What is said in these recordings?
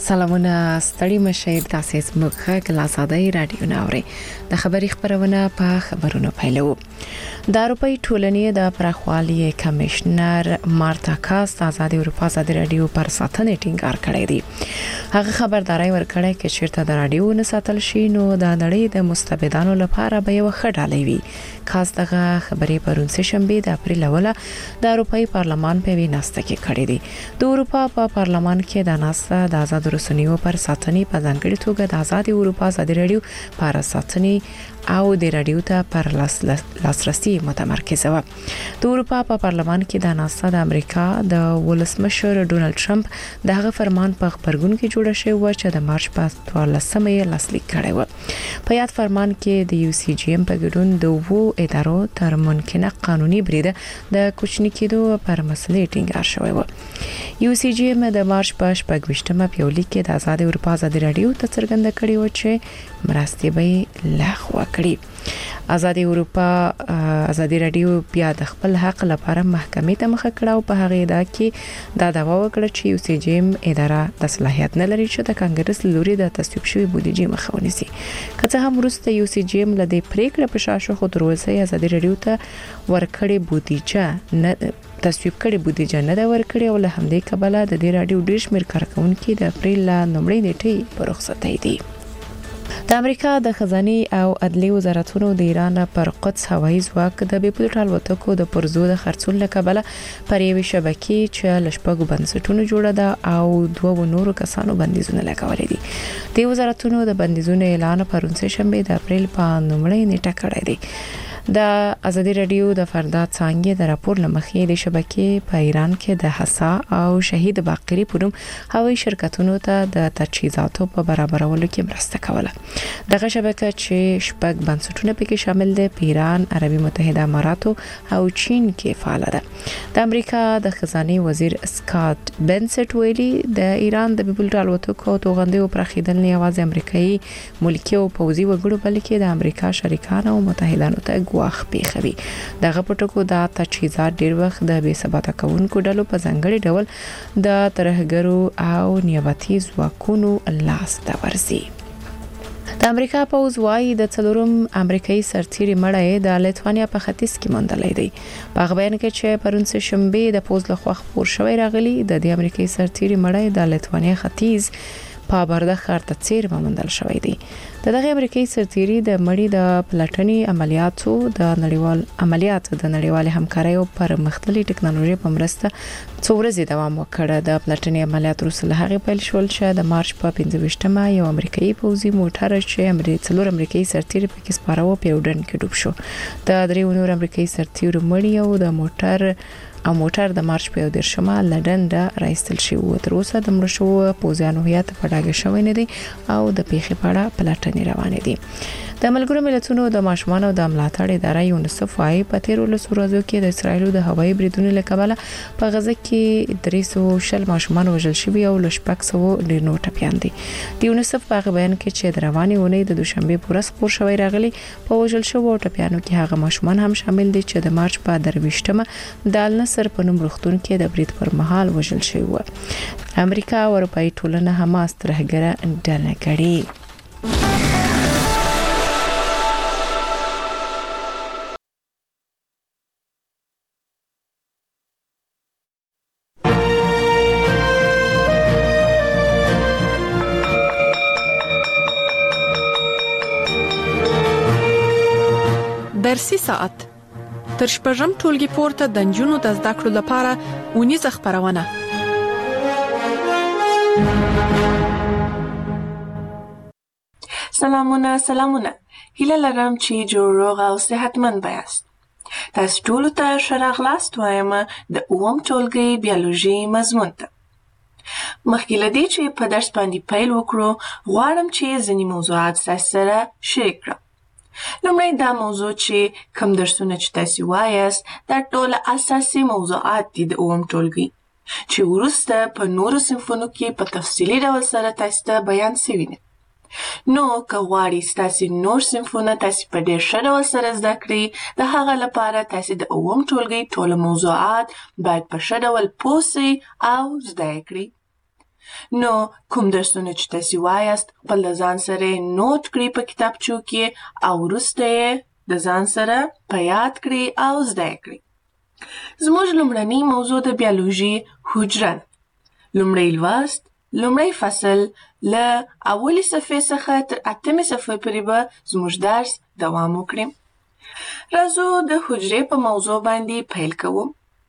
سلامونه ستړي مشه تاسو زموږ غږ له آزادۍ رادیو ناوړي د خبري خبرونه په خبرونو پیلو د اروپאי ټولنې د پرخوالي کمشنر مارتا کاست آزادي اروپا آزادي رادیو پر ساتنې ټینګار کړی دی. هغه خبرداري ورکړه چې چیرته د رادیو نه ساتل شي نو د نړۍ د مستبدانو لپاره به یو خډالې وي. کاست دغه خبري پرون سه شنبه د اپریل اوله د اروپאי پارلمان په ویناسته کې کړې دي. د اروپا په پارلمان کې د ناسا د آزاد رسنیو پر ساتنې په ځانګړي توګه د آزادي اروپا آزادي رادیو پر ساتنې او د رادیو ته پر لاسرسي متمرکز و. د اروپا په پارلمان کې د ناسا د امریکا د ولسمشر ډونالد ټرمپ دغه فرمان په خبرګون کې جوړ شوی و چې د مارچ په 14مې لاسلیک کړی و. په یاد فرمان کې د یو سی جی ام په ګډون د وو ادارو تر ممکنه قانوني بریده د کوچنی کېدو پر مسلې ټینګار شوی و. یو سی جی ام د مارچ په 28مه په لیک کې د آزاد اروپا آزادي رادیو ته څرګنده کړی و چې مرستې به لغوه کړي. آزادي اروپا آزادي رادیو بیا د خپل حق لپاره محکمې ته مخ کړه او په هغه ادعا کې دا دعوا وکړه چې یو سی جی ام اداره د صلاحیت نه لري چې د کانګرس لوري د تصویب شوی بودیجه مخه ونیسي. که څه هم وروسته یو سی جی ام له دې پریکړې په شاشه خو تر اوسه آزادي رادیو ته ورکړې بودیجه نه تصویب کړي بودیجه نه دا ورکړي او له همدې کبله د دې رادیو ډیر شمیر کارکونکو د اپریل لومړۍ نیټې په رخصتۍ دي. د امریکا د خزانه او عدلي وزارتونو د ایران پر قدس هوایي ځواک د بیپلوټ الوتکو د پرزو د خرڅول لکبله پر یوې شبکې چې لشپږ بنسټونو جوړه ده او دوه نورو کسانو بندیزونه لګولې دي. د وزارتونو د بندیزونو اعلان پرون سه شنبه د اپریل په لومړۍ نیټه کړی دی. د آزادي رادیو د فردات څنګه د راپور لمخې د شبکې په ایران کې د حسا او شهید باقری پروم هوایي شرکتونو ته د تجهیزاتو په برابرولو کې مرسته کوله. دغه شبکه چې شپږ بنسټونه پکې شامل دي په ایران، عربي متحده اماراتو او چین کې فعال ده. د امریکا د خزانه وزیر سکاٹ بنسټ ویلي د ایران د بیپلوټ الوتکو توغندې او پرخیدل نه یوازې امریکایي ملکی او پوځي وګړو بلکې د امریکا شریکانو او متحدانو ته واخ پیخوي. دغه پټکو د تجهیزات ډیر وخت د بې ثبات کونکو ډلو په ځانګړي ډول د ترهګرو او نیابتي ځواکونو لاس ته ورسي. د امریکا پوز وايي د څلورم امریکایي سرتیري مړی د لیتوانیا په ختیځ کې موندلې دی. په بیان کې چې پرون سه شنبه د پوز لخوا خبر شوی راغلی د دې امریکایي سرتیري مړی د لیتوانیا ختیځ په برده خار ته چیر موندل شوی دی. دغه امریکایي سرتیري د مړی د پلاتني عملیاتو د نړیوال همکارۍ پر مختلفي ټکنالوژي په مرسته څو ورځې دوام وکړ. د پلاتني عملیات وروسته هغه پیل شول چې د مارچ په 15مه یو امریکایي پوځي موټر چې څلور امریکایي سرتیري پکې سپارو په وډن کې ډوب شو. د درې نور امریکایي سرتیرو مړی او د موټر د مارچ په 10مه لندن د راستل شي او تر اوسه د مړ شو پوځیانو هیات په ډاګه شوی نه دي او د پیښې په اړه پلټنې روانې دي. د ملګرو ملتونو د ماشومان او د ملاتړ ادارې یونیسف وايي په 13 ورځو کې د اسرایل د هوایي بریدونو لکبله په غزه کې 300 ماشومان وژل شوي او لشپک سو ډیر نور ټپيان دي. د یونیسف په بیان کې چې د رواني اونۍ د دوشنبه پورس خبر شوی راغلی په وژل شو او ټپيانو کې هغه ماشومان هم شامل دي چې د مارچ په 23مه د النصر په نوم روغتون کې د برید پر مهال وژل شوی و. امریکا او اروپאי ټولنه حماس ترهګره ډله کړي. درسي ساعت تر شپږم ټولګي پورته د نجونو د زده کړو لپاره اونیزه خبرونه. سلامونه هیله لرم چې جوړ روغ او صحتمند یاست. تاسو ټول ته ښه راغلاست وایم د اووم ټولګي بیولوژي مضمون ته. مخکې له دې چې په درس باندې پیل وکړو غواړم چې ځینې موضوعات تاسو سره شریک کړم. لومړی دا موضوع چې کوم درسونه چې تاسو وایاست دا ټول اساسي موضوعات دي د اووم ټولګي چې وروسته په نورو صنفونو کې په تفصیلي ډول سره تاسو ته بیان شوي دي. نو که غواړئ تاسو نور صنفونه تاسو په ډېر ښه ډول سره زده کړئ د هغه لپاره تاسو د اووم ټولګي ټول موضوعات باید په ښه ډول پوه سئ او زده یې کړئ. نو کوم درسونه چې تاسو وایاست خپل د ځان سره نوٹ کړئ په کتابچو کې او وروسته یې د ځان سره په یاد کړئ او زده کړئ. زموږ لومړنی موضوع د بیولوژي حجره ده. لومړی لوست، لومړی فصل له اولې صفحې څخه تر 8مې صفحې پورې به زموږ درس دوام وکړي. راځو د حجرې په موضوع باندې پیل کوو.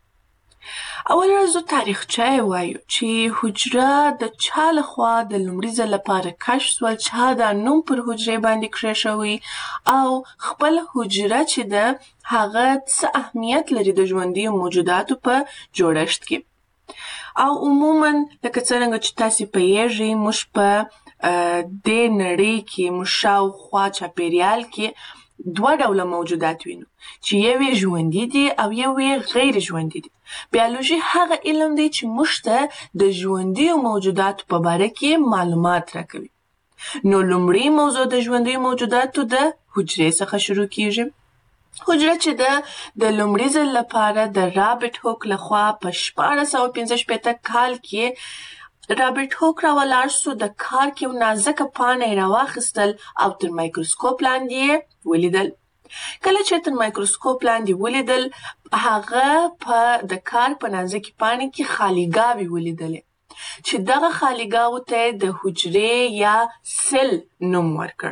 اول راځو تاریخچه وایو چې حجره د چا لخوا د لومړي ځل لپاره کشف شول، چا دا نوم پر حجرې باندې کېښوی او خپل حجره چې ده هغه څه اهمیت لري د ژوندیو موجوداتو په جوړښت کې. او عموما لکه څرنګه چې تاسې پوهیږئ موږ په دې نړۍ کې موږ شاوخوا چاپېریال کې دوه ډوله موجودات وینو چې یو یې ژوندي دي او یو یې غیر ژوندي دي. بیولوژي هغه علم دی چې موږ ته د ژوندیو موجوداتو په باره کې معلومات راکوي. نو لومړی موضوع د ژوندیو موجوداتو د حجرې څخه شروع کیږي. حجره چې ده د لومړي ځل لپاره د رابرټ هوک لخوا په 1665 کال کې رابرټ هوک راولاړ سو. د کارک یو نازکه پاڼه یې راواخیستل او تر مایکروسکوپ لاندې یې ولیدل. کله چې تر مایکروسکوپ لاندې ولیدل هغه په د کارک په نازکې پاڼې کې خالیګاوې ولیدلې چې دغه خالیګاوو ته د حجرې یا سل نوم ورکړ.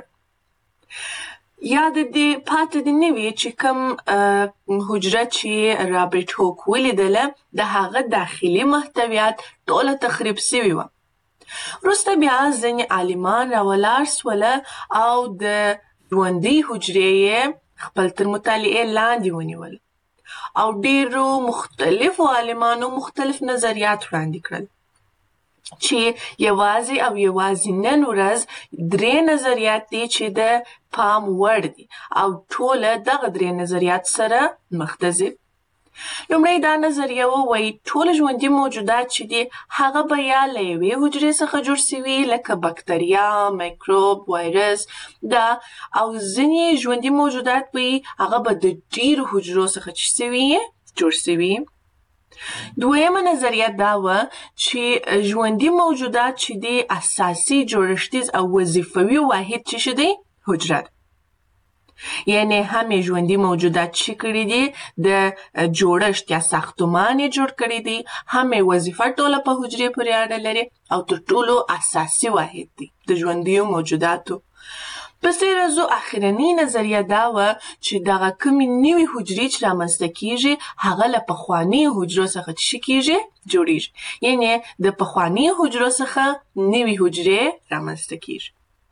یاد دې پاتې دې نه وي چې کوم حجره چې رابرټ هوک ولیدله د هغه داخلي محتویات ټوله تخریب سوي وه. وروسته بیا ځینې عالمان راولاړ سوله او د ژوندۍ حجرې یې خپل تر مطالعې لاندې ونیول او ډېرو مختلفو عالمانو مختلف نظریات وړاندې کړل چې یوازې او یوازې نن ورځ 3 نظریات دي چې د پام وړ دي او ټوله دغه 3 نظریات سره مخ ته ځي. لومړی دا نظریه وایي ټول ژوندي موجودات چې دي هغه به یا له یوې حجرې څخه جوړ سوي لکه بکتریا، میکروب، وایرس دا، او ځینې ژوندي موجودات به هغه به د ډېرو حجرو څخه چې سوي جوړ سوي. دویمه نظریه دا وه چې ژوندي موجودات چې دي اساسي جوړښتیز او وظیفوي واحد چې دی حجره ده. یعنی هم ژوندي موجودات چې کړي دي د جوړښت یا ساختمان یې جوړ کړي دي، هم وظیفه ټوله په حجرې پورې اړه لري او تر ټولو اساسي واحد دي د ژوندیو موجوداتو. پسې راځو اخرنۍ نظریه دا وه چې دغه کومې نوې حجرې چې رامنځته کیږي هغه له پخوانیو حجرو څخه څه کیږي جوړیږي، یعنی د پخوانیو حجرو څخه نوې حجرې رامنځته کیږي.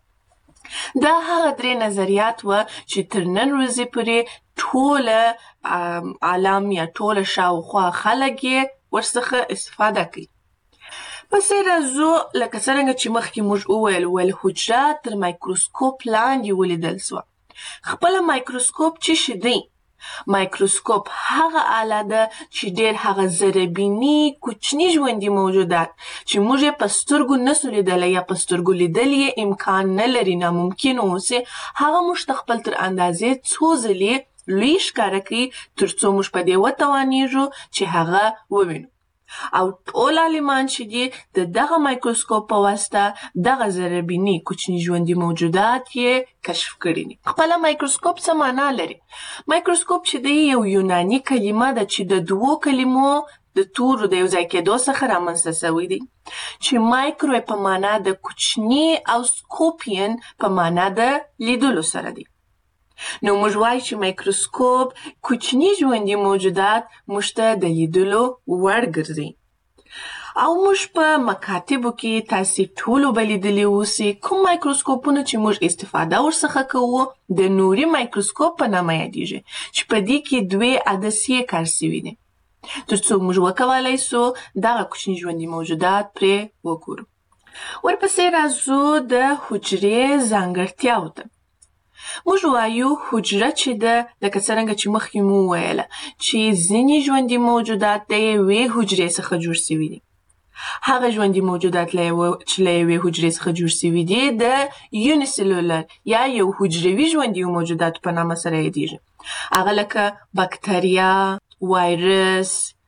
دا هغه 3 نظریات وه چې تر نن ورځې پورې ټوله عالم یا ټوله شاوخوا خلک یې ورڅخه استفاده کوي. پسې راځو لکه څرنګه چې مخکې موږ وویل حجره تر مایکروسکوپ لاندې ولیدل سوه. خپله مایکروسکوپ څه شی دی؟ مایکروسکوپ هغه آله ده چې ډېر هغه ذرهبیني کوچني ژوندي موجودات چې موږ یې په سترګو نسو لیدلی یا په سترګو لیدل یې امکان نه لري، ناممکن اوسي، هغه موږ ته خپل تر اندازې څو ځلې لوی ښکاره کوي تر څو موږ په دې وتوانیږو چې هغه ووینو. او ټول عالمان چې دي د دغه مایکروسکوپ په واسطه دغه ذرهبیني کوچني ژوندي موجودات یې کشف کړي دي. خپله مایکروسکوپ څه معنا لري؟ مایکروسکوپ چې دی یو یوناني کلمه ده چې د 2 کلمو د تورو د یو ځای کېدو څخه رامنځته سوی دی چې مایکرو په معنا د کوچني او سکوپین په معنا د لیدلو سره دی. نو موږ وایو چې مایکروسکوپ کوچني ژوندي موجودات موږ ته د لیدلو وړ ګرځي. او موږ په مکاتبو کې تاسې ټولو به لیدلي اوسئ کوم مایکروسکوپونه چې موږ استفاده ورڅخه کوو د نوري مایکروسکوپ په نامه یادیږي چې په دې کې 2 عدسیې کار سوي دي تر څو موږ وکولای سو دغه کوچني ژوندي موجودات پرې وګورو. ورپسې راځو د حجرې ځانګړتیاو ته. موږ وایو حجره چې ده لکه څرنګه چې مخکې مو وویله چې ځینې ژوندي موجودات د یوې حجرې څخه جوړ سوي دي. هغه ژوندي موجودات چې له یوې حجرې څخه جوړ سوي دي د یونیسلولر یا یو حجروي ژوندي موجوداتو په نامه سره یادیږي. هغه لکه بکتریا، وایرس،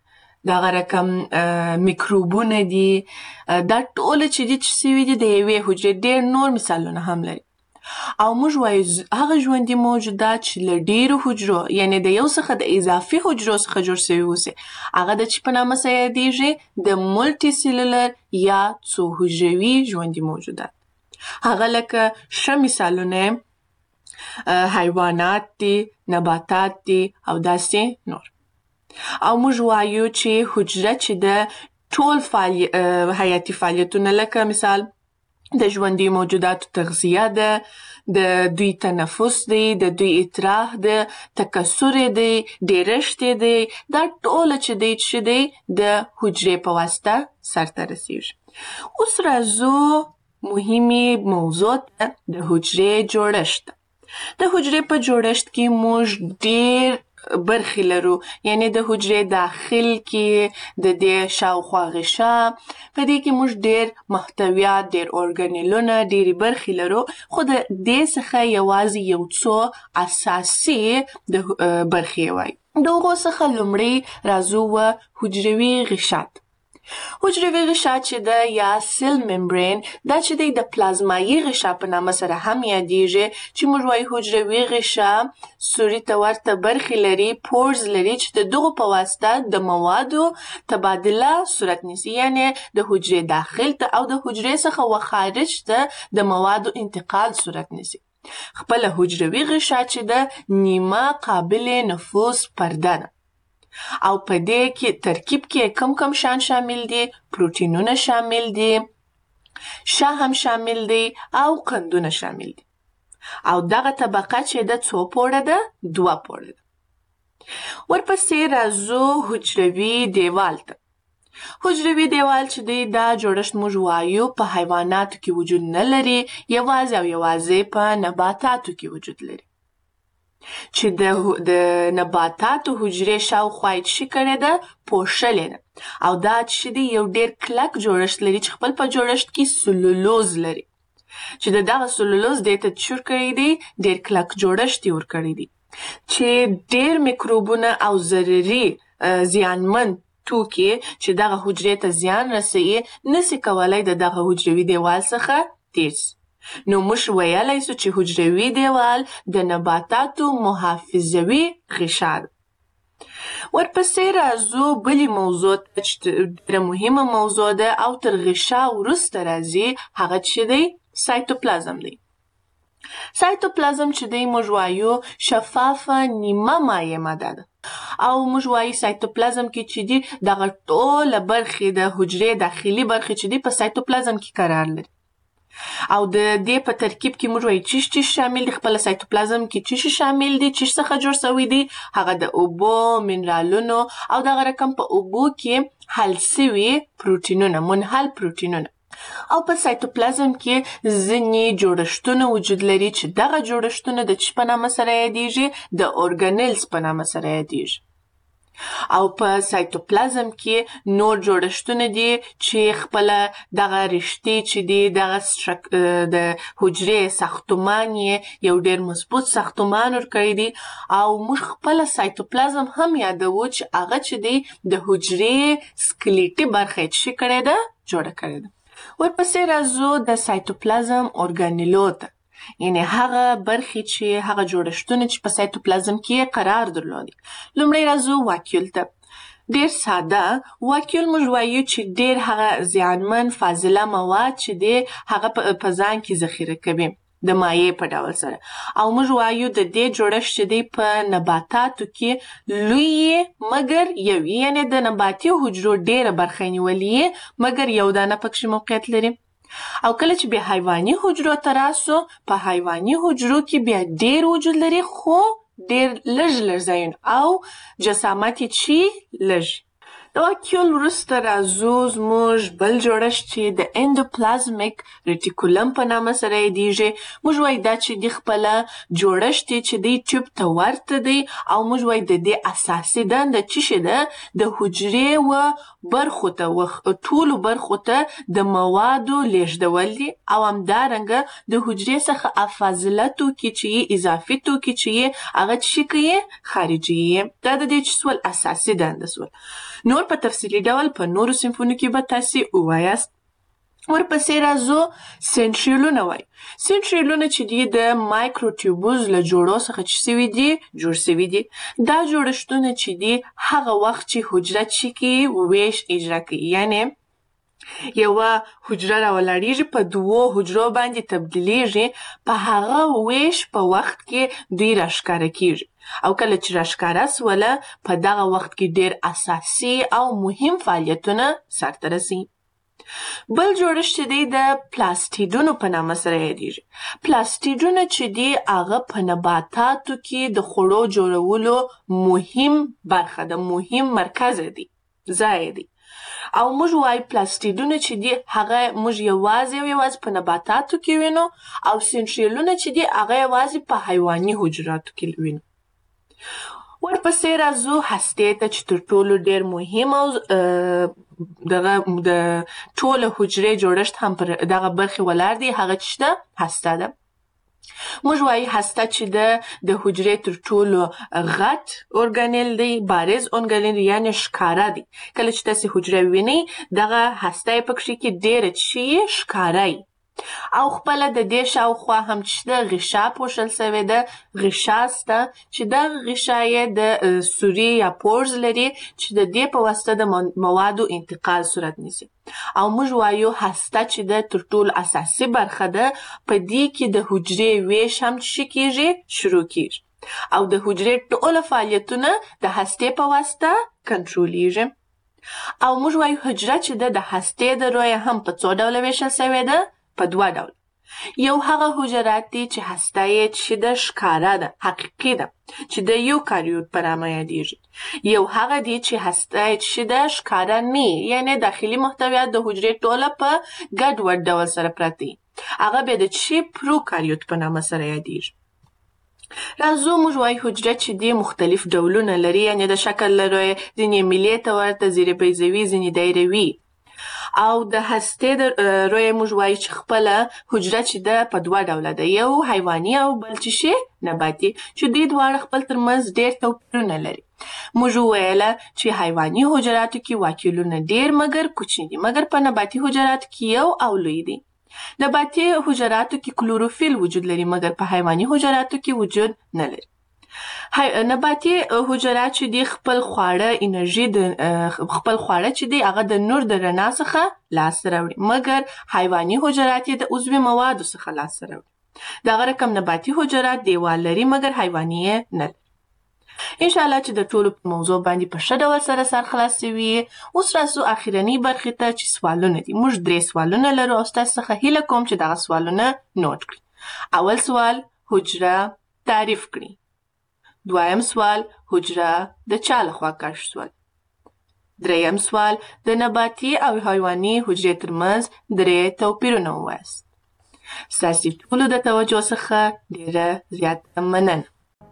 دغه رقم میکروبونه دي، دا ټول چې دي چې سوي دي د یوې حجرې. ډېر نور مثالونه هم لري. او موږ وایو هغه ژوندي موجودات چې له ډېرو حجرو یعنې د یو څخه د اضافي حجرو څخه جوړ سوي اوسي، هغه د چې په نامه سره یادیږي د مولټي سیلولر یا څو حجروي ژوندي موجودات. هغه لکه ښه مثالونه حیوانات دي، نباتات دي او داسې نور. او موږ وایو چې حجره چې د ټول حیاتي فعالیتونه لکه مثال د ژوندي موجوداتو تغذیه ده، د دوی تنفس دی، د دوی اطراح ده، تکثر دی، ډیرشت دی، دا ټول چې دی د حجرې په واسطه سرته رسیږي. اوس راځو مهمې موضوع ته، د حجرې جوړښت. د حجرې په جوړښت کې موږ ډیر برخې لرو، یعنی د حجرې داخل کې د دې شاوخوا غشا، په دې کې موږ ډیر محتویات، ډیر ارګانیلونه، ډیرې برخې لرو، خو د دې څخه یوازې یو څو اساسي برخې وایي. د هغو څخه لومړی راځو حجروي غشا. حجروي غشا چې ده یا سیل ممبرین، دا چې دی د پلازمایي غشا په نامه سره هم یادیږي، چې موږ وایو حجروي غشا سوري ته ورته برخې لري، پورز لري، چې د دغو په واسطه د موادو تبادله صورت نیسي، یعنی د حجرې داخل ته او د حجرې څخه وخارج ته د موادو انتقال صورت نیسي. خپله حجروي غشا چې ده نیمه قابل نفوذ پرده ده. او په دې کې ترکیب کې کم شان شامل دي، پروتینونه شامل دي، شاه هم شامل دي او قندونه شامل دي. او دغه طبقه چې ده څو پوړه ده؟ 2 پوړه ده. ورپسې راځو حجروي دیوال ته. حجروي دیوال چې دی دا جوړښت موږ وایو په حیواناتو کې وجود نه لري، یوازې او یوازې په نباتاتو کې وجود لري. چې د نباتاتو حجرې شاوخوا یې څه کړې ده؟ پوښلې ده. او دا چې دی یو ډیر کلک جوړښت لري چې خپل په جوړښت کې سلولوز لري، چې دغه سلولوز دې ته څه کړی دی؟ ډیر کلک جوړښت یې ورکړی دی، چې ډیر میکروبونه او ضرري زیانمن توکي چې دغه حجرې ته زیان رسوي نسي کولای دغه حجروي دیوال څخه تیر سي. نو موږ ویلی سو چې حجروي دیوال د نباتاتو محافظوي غشا ده. ورپسې راځو بلې موضوع ته چې ډېره مهمه موضوع ده او تر غشا وروسته راځي، هغه چې دی سایتوپلازم دی. سایتوپلازم چې دی موږ وایو شفافه نیمه مایع ماده ده. او موږ وایو سایتوپلازم کې چې دی دغه ټوله برخې د حجرې داخلي برخې چې دی په سایتوپلازم کې قرار لري. او د دې په ترکیب کې موږ وایو چې شامل دي، خپل سایتوپلازم کې چې شامل دي، چې څخه جوړ شوی دي، هغه د اوبو، منرالونو او دغه رقم په اوبو کې حل سوي پروتینونه، منحل پروتینونه. او په سایتوپلازم کې ځینې جوړښتونه وجود لري چې دغه جوړښتونه د څه په نامه سره یادیږي؟ د ارګانیلز په نامه سره یادیږي. او په سایتوپلازم کې نور جوړښتونه دي چې خپله دغه رشتې چې دي دغه د حجرې ساختمان یې یو ډېر مضبوط ساختمان ورکړی دی. او موږ خپله سایتوپلازم هم یادوو چې هغه چې دی د حجرې سکلیټي برخه یې څه کړې ده؟ جوړه کړې ده. ورپسې راځو د سایتوپلازم ارګانیلو ته، یعنی هغه برخې چې هغه جوړښتونه چې په سایتوپلازم کې قرار درلودي. لومړی راځو واکیول ته. ډیر ساده واکیول موږ وایو چې ډیر هغه زیانمن فاضله مواد چې دی هغه په ځان کې ذخیره کوي د مایع په ډول سره. او موږ وایو د دې جوړښت چې دی په نباتاتو کې لوی مګر یو، یعنی د نباتي حجرو ډیره برخه نیولې مګر یو دانه پکې موقعیت لري. او کله چې بیا حیواني حجرو ته راسو، په حیواني حجرو کې بیا ډیر وجود لري خو ډیر لږ ځایونه او جسامت یې چې لږ. د واکیول وروسته راځو زموږ بل جوړښت چې د اندوپلازمیک ریټیکولم په نامه سره یادیږي. موږ وایو دا چې د خپله جوړښت چې دی ټیوب ته ورته دی او موږ وایو د دې اساسي دنده څه ده؟ د حجرې و برخو ته ټولو برخو ته د موادو لیږدول دي او همدارنګه د حجرې څخه فاضله توکي چې اضافي توکي چې هغه څه کوي؟ خارجي. دا د دې چې سول اساسي دنده سول. نور نور په تفصیلي ډول په نورو صنفونو کې به تاسې ووایاست. ورپسې راځو سنټریولونه وایي. سنټریولونه چې دي د مایکروټیوبوز له جوړو څخه جوړ سوي دي. دا جوړښتونه چې دي هغه وخت چې حجره چې کې ویش اجرا کوي، یعنی یوه حجره راولاړیږي په دوو حجرو باندې تبدیلیږي، په هغه ویش په وخت کې دوی راښکاره کیږي او کله چې راښکاره سوله په دغه وخت کې ډیر اساسي او مهم فعالیتونه سرته رسي. بل جوړښت چې دی د پلاستیډونو په نامه سره یادیږي. پلاستیډونه چې دی هغه په نباتاتو کې د خوړو جوړولو مهم برخه ده، مهم مرکز دی، ځای دی. او موږ وایو پلاستیډونه چې دی هغه موږ یوازې په نباتاتو کې وینو او سنټریولونه چې دی هغه یوازې په حیواني حجراتو کې وینو. ورپسې راځو هستې ته چې تر ټولو ډیر مهم او د ټوله حجرې جوړښت هم پر دغه برخې ولاړ دی، هغه چې ده هسته ده. موږ وایو هسته چې د حجرې تر ټولو غټ ارګانیل دی، بارز ارګانیل یعنی ښکاره دی. کله چې تاسې حجره وینئ دغه هسته یې پکښې کې ډیره چې ښکاره یي او خپله د دې شاوخوا هم چې د غشا پوښل سوې ده، غشا سته چې دغه غشا یې د سوري یا پورز لري چې د دې په واسطه د موادو انتقال صورت نیسي. او موږ وایو هسته چې د تر ټولو اساسي برخه ده، په دې کې د حجرې ویش هم چې کیږي شروع کیږي او د حجرې ټول فعالیتونه د هستې په واسطه کنټرولیږي. او موږ وایو حجره چې د هستې د رویه هم په څو ډوله ویشل سوې ده، په دوه ډول. یو هغه حجرات دي چې هسته یې چې د ښکاره ده، حقیقي ده، چې د یوکاریوت په نامه یادیږي. یو هغه دي چې هسته یې چې د ښکاره نه، یعنی داخلي محتویات د حجرې ټوله په ګډوډ ډول سره پراته دي، هغه بیا د چې پروکاریوت په نامه سره یادیږي. راځو موږ وایو حجره چې دي مختلف ډولونه لري، یعنی د شکل له رویې ځینې میلې ته ورته، ځینې بیضوي، ځینې دایروي. او د هستې د رویه موږ وایو چې خپله حجره چې ده په دوه ډوله ده، یو حیواني او بل چې نباتي، چې دوی دواړه خپل ترمنځ ډیر توپیرونه لري. موږ وویله چې حیواني حجراتو کې واکیولونه ډیر مګر کوچني دي، مګر په نباتي حجراتو کې یو او لوی دي. نباتي حجراتو کې کلوروفیل وجود لري، مګر په حیواني حجراتو کې وجود نه لري. نباتي حجرات چې دي خپل خواړه چې دي هغه د نور د رڼا څخه لاسته راوړي، مګر حیواني حجرات یې د عضوي موادو څخه لاسته راوړي. دغه رقم نباتي حجرات دیوال لري، مګر حیواني یې نه لري. انشاءالله چې د ټولو په موضوع باندې په ښه ډول سره سر خلاصوي. اوس راځو اخرنۍ برخې ته چې سوالونه دي. موږ 3 سوالونه لرو او ستاسو څخه هیله کوم چې دغه سوالونه نوٹ کړئ. اول سوال حجره تعریف کړئ. دویم سوال حجره د چا لخوا کشف شول. دریم سوال د نباتي او حیواني حجرې ترمنځ 3 توپیرونه ووایاست. ستاسو ټولو د توجه څخه ډیره زیاته مننه.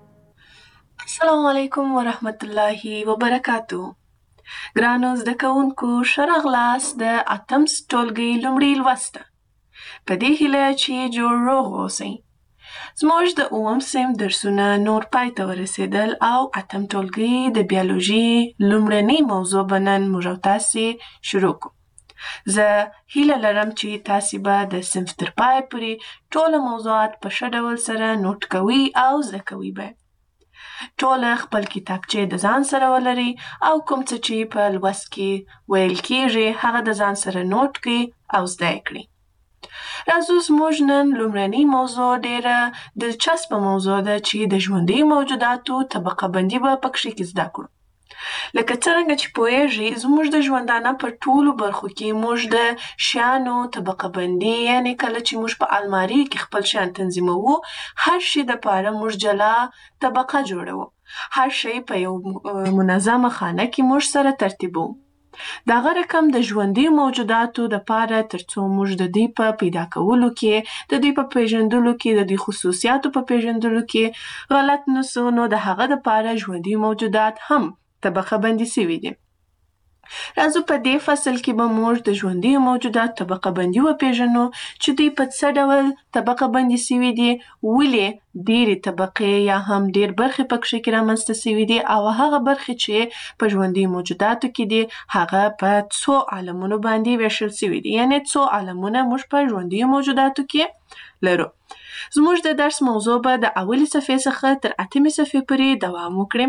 السلام علیکم ورحمت الله وبرکاتو. ګرانو زده کوونکو، ښه راغلاست د 8م ټولګي لومړۍ لوست ته. په دې هیله چې جوړ روغ اوسئ. زموږ د 9م صنف درسونه نور پای ته ورسېدل او 8م ټولګي د بیولوژي لومړنۍ موضوع به نن موږ او تاسې شروع کړو. زه هیله لرم چې تاسې به د صنف تر پایه پورې ټوله موضوعات په ښه ډول سره نوٹ کوئ او زده کوئ به. ټوله خپل کتابچې د ځان سره ولرئ او کوم څه چې په لوست کې ویل کیږي هغه د ځان سره نوٹ کړئ او زده یې کړئ. راځو زموږ نن لومړنۍ موضوع ډیره دلچسپه موضوع ده چې د ژوندیو موجوداتو طبقه بندي به پکښې کې زده کړو. لکه څرنګه چې پوهیږئ زموږ د ژوندانه په ټولو برخو کې موږ د شیانو طبقه بندي، یعنی کله چې موږ په المارۍ کې خپل شیان تنظیموو هر شي دپاره موږ جلا طبقه جوړوو. هر شی په یو منظمه خانه کې موږ سره ترتیبوو. دغه رقم د ژوندیو موجوداتو دپاره ترڅو موږ د دوی په پیدا کولو کې، د دوی په پیژندلو کې، د دوی خصوصیاتو په پیژندلو کې غلط نسو، نو د هغه دپاره ژوندي موجودات هم طبقه بندي سوي دي. راځو په دې فصل کې به موږ د ژوندیو موجوداتو طبقه بندي وپېژنو چې دوی په څه ډول طبقه بندي سوي دي، ولې ډېرې طبقې یا هم ډېر برخې پکښې کې رامنځته سوي دي او هغه برخې چې په ژوندیو موجوداتو کې دي هغه په څو عالمونو باندې ویشل سوي دي. یعنې څو عالمونه موږ په ژوندیو موجوداتو کې لرو. زموږ د درس موضوع به د اولې صفحې څخه تر 8مې صفحې پورې دوام وکړي.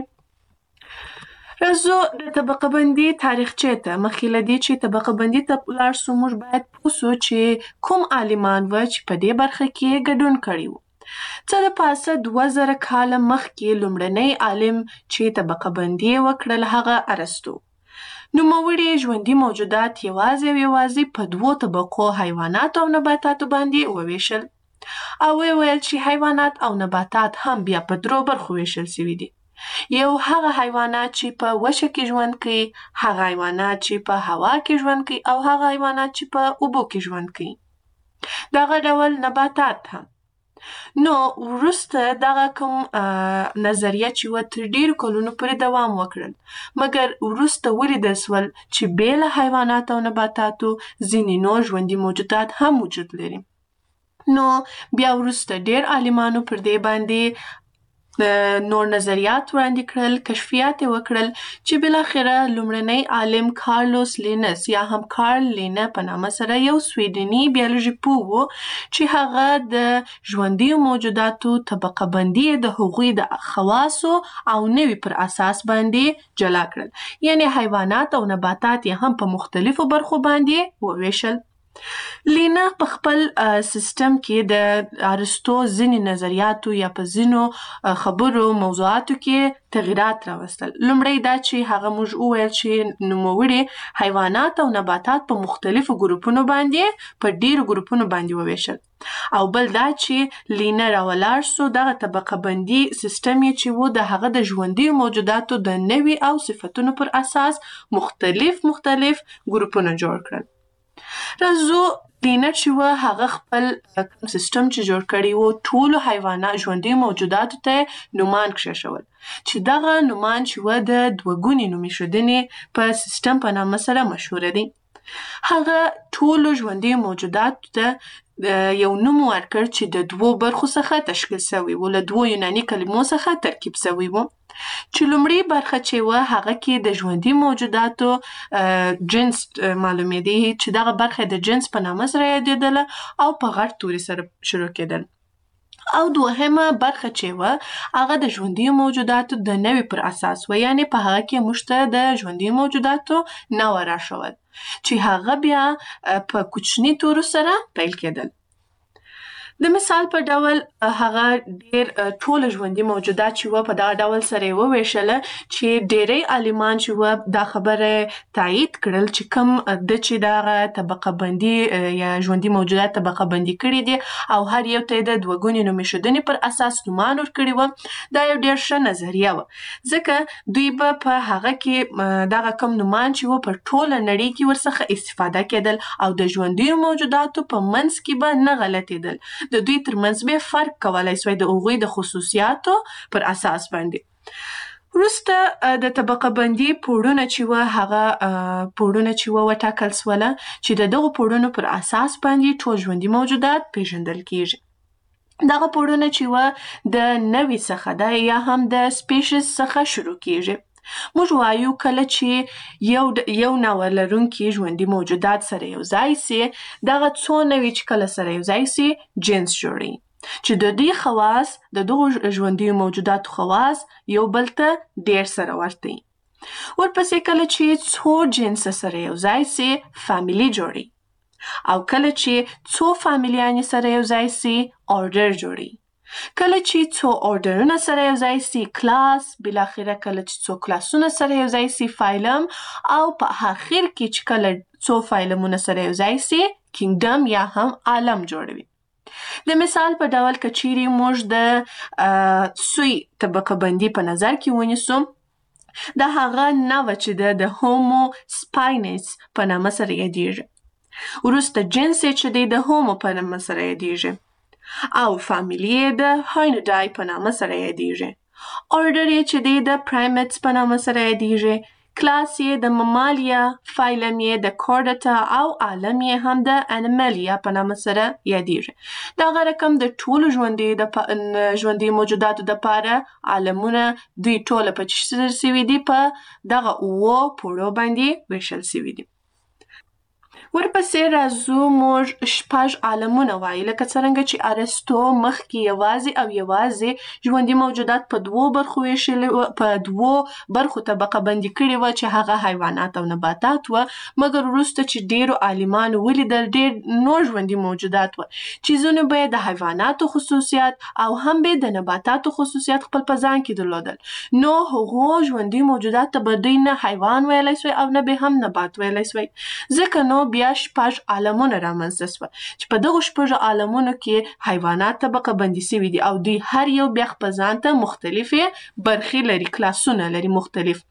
راځو د طبقه بندي تاریخچې ته. مخکې له دې چې طبقه بندي ته ولاړ سو، موږ باید پوه سو چې کوم عالمان و چې په دې برخه کې ګډون کړی و. څه د پاسه 2000 کاله مخکې لومړنی عالم چې طبقه بندي یې وکړل هغه ارسطو. نوموړي ژوندي موجودات یوازې په 2 طبقو حیوانات او نباتاتو باندې وویشل او ویل چې حیوانات او نباتات هم بیا په 3 برخو ویشل سوي دي. یو هغه حیوانات چې په وشه کې ژوند کوي، هغه حیوانات چې په هوا کې ژوند کوي او هغه حیوانات چې په اوبو کې ژوند کوي. دغه ډول نباتات هم. نو وروسته دغه کوم نظریه چې و تر ډېرو کلونو پورې دوام وکړل، مګر وروسته ولیدل سول چې بې له حیواناتو او نباتاتو ځینې نور ژوندي موجودات هم وجود لري. نو بیا وروسته ډېر عالمانو پر دې باندې نور نظریات وړاندې کړل، کشفیات یې وکړل چې بالاخره لومړنی عالم کارلوس لینس یا هم کارل لینه په نامه سره یو سویډني بیولوژي پوه و چې هغه د ژوندیو موجوداتو طبقه بندي د هغوی د خواصو او نوي پر اساس باندې جلا کړل. یعنې حیوانات او نباتات یې هم په مختلفو برخو باندې وویشل. لینا په خپل سیستم کې د ارسطو ځینې نظریاتو یا په ځینو خبرو موضوعاتو کې تغییرات راوستل. لومړی دا چې هغه موږ وویل چې نوموړي حیوانات او نباتات په مختلفو ګروپونو باندې په ډیرو ګروپونو باندې وویشل. او بل دا چې لینا راولاړ سو دغه طبقه بندي سیستم یې چې و د هغه د ژوندیو موجوداتو د نوي او صفتونو پر اساس مختلف ګروپونه جوړ کړل. راځو لینا چې و هغه خپل سیستم چې جوړ کړی و ټولو حیوانات ژوندیو موجوداتو ته نومان کښېښول چې دغه نومان چې و د 2 ګونې نومېښودنې په سیستم په نامه سره مشهوره دی. هغه ټولو ژوندیو موجوداتو ته یو نوم ورکړ چې د 2 برخو څخه تشکیل سوی و، له 2 یوناني کلمو څخه ترکیب سوی و. چې لومړی برخه چې و هغه کې د ژوندي موجوداتو جنس معلومېدی چې دغه برخه د جنس په نامه سره یادېدله او په غټ توري سره شروع کېدل. او دوهمه برخه چې و هغه د ژوندي موجوداتو د نوي پر اساس و، یعنې په هغه کې موږ ته د ژوندي موجوداتو نوع راښول چې هغه بیا په کوچني تورو سره پیل کېدل. د مثال په ډول هغه ډېر ټول ژوندي موجودات چې و په دغه ډول سره یې وویشله چې ډېری عالمان چې و دا خبره تایید کړل چې کوم د چې دغه طبقه بندي یا ژوندي موجودات طبقه بندي کړي دي او هر یو ته د 2 ګونې نومېښودنې پر اساس نومان ورکړي و. دا یو ډېر ښه نظریه وه، ځکه دوی به په هغه کې دغه کوم نومان چې و په ټوله نړۍ کې ورڅخه استفاده کېدل او د ژوندیو موجوداتو په منځ کې به نه غلطېدل. د دوی ترمنځ به فرق کولای سوی د هغوی د خصوصیاتو پر اساس باندې. وروسته د طبقه بندي پوړونه چې و هغه پوړونه چې و وټاکل سوله چې د دغو پوړونو پر اساس باندې ټول ژوندي موجودات پیژندل کیږي. دغه پوړونه چې و د نوي څخه ده یا هم د سپیشیز څخه شروع کیږي. موږ وایو کله چې یو نوع لرونکي ژوندي موجودات سره یو ځای سي، دغه څو نوي چې کله سره یو ځای سي جنس جوړوي چې د دې خواص د دغو ژوندي موجوداتو خواص یو بل ته ډېر سره ورته وي. ورپسې کله چې څو جنس سره یو ځای سي فامیلي جوړي او کله چې څو فامیلیانې سره یو ځای سي اورډر جوړي. کله چې څو اورډرونه سره یو ځای سي کلاس، بالاخره کله چې څو کلاسونه سره یو ځای سي فایلم او په اخر کې چې کله څو فایلمونه سره یو ځای سي کینګډم یا هم عالم جوړوي. د مثال په ډول که چیرې موږ د سوی طبقه بندي په نظر کې ونیسو، د هغه نوع چې د هومو سپاینس په نامه سره یادیږي. وروسته جنس چې د هومو په نامه سره یادیږي او فامیلی د هاینودای په نامه سره یادیږي. اورډر چې د پرایمیټس په نامه سره یادیږي. کلاس یې د ممالیا، فایلم یې د کورډاتا او عالم یې هم د انیمالیا په نامه سره یادیږي. دغه رقم د ټولو ژوندي موجوداتو دپاره عالمونه دوی ټوله په چی سوي دي په دغه 7 پوړو باندې ویشل سوي دي. ورپسې راځو موږ 6 عالمونه وایو، لکه څرنګه چې ارسطو مخکې یوازې ژوندي موجودات په 2 برخو ویشلي و، په 2 برخو طبقه بندي کړي و چې هغه حیوانات او نباتات و. مګر وروسته چې ډیرو عالمانو ولیدل ډیر نور ژوندي موجودات و چې ځینو به د حیواناتو خصوصیات او هم به د نباتاتو خصوصیات خپل په ځان کې درلودل، نو هغو ژوندي موجودات ته به دوی نه حیوان ویلی سوی او نه به هم نبات ویلی سوی. ځکه نو بیا 6 عالمونه رامنځته سوه چې په دغو 6 عالمونو کې حیوانات طبقه بندي سوي دي او دوی هر یو بیا خپل ځان ته مختلفې برخې لري، کلاسونه لري مختلف.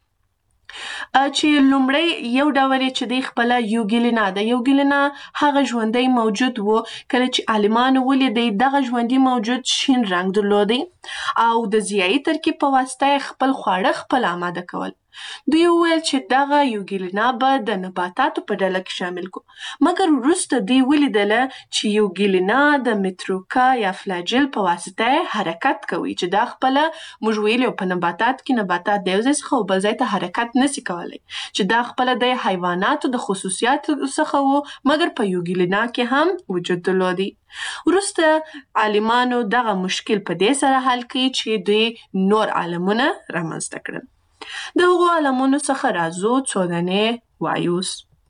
چې لومړی یو ډول چې دی خپله یوګیلینا ده. یوګیلینا هغه ژوندی موجود و کله چې عالمانو ولیدی دغه ژوندي موجود شین رنګ درلودی او د ضیایي ترکیب په واسطه یې خپل خواړه خپل آماده کول. دوی وویل چې دغه یوګیلینا به د نباتاتو په ډله کې شامل کو، مګر وروسته دوی ولیدله چې یوګیلینا د متروکا یا فلاجیل په واسطه حرکت کوي، چې دا خپله موږ ویلي په نباتات کې نباتات د یو ځای څخه بل ځای ته حرکت نسي کولی، چې دا خپله د حیواناتو د خصوصیاتو څخه و، مګر په یوګیلینا کې هم وجود درلودی. وروسته عالمانو دغه مشکل په دې سره حل کړي چې دوی نور عالمونه رامنځته کړل. د هغو عالمونو څخه راځو څو دانې وایوس.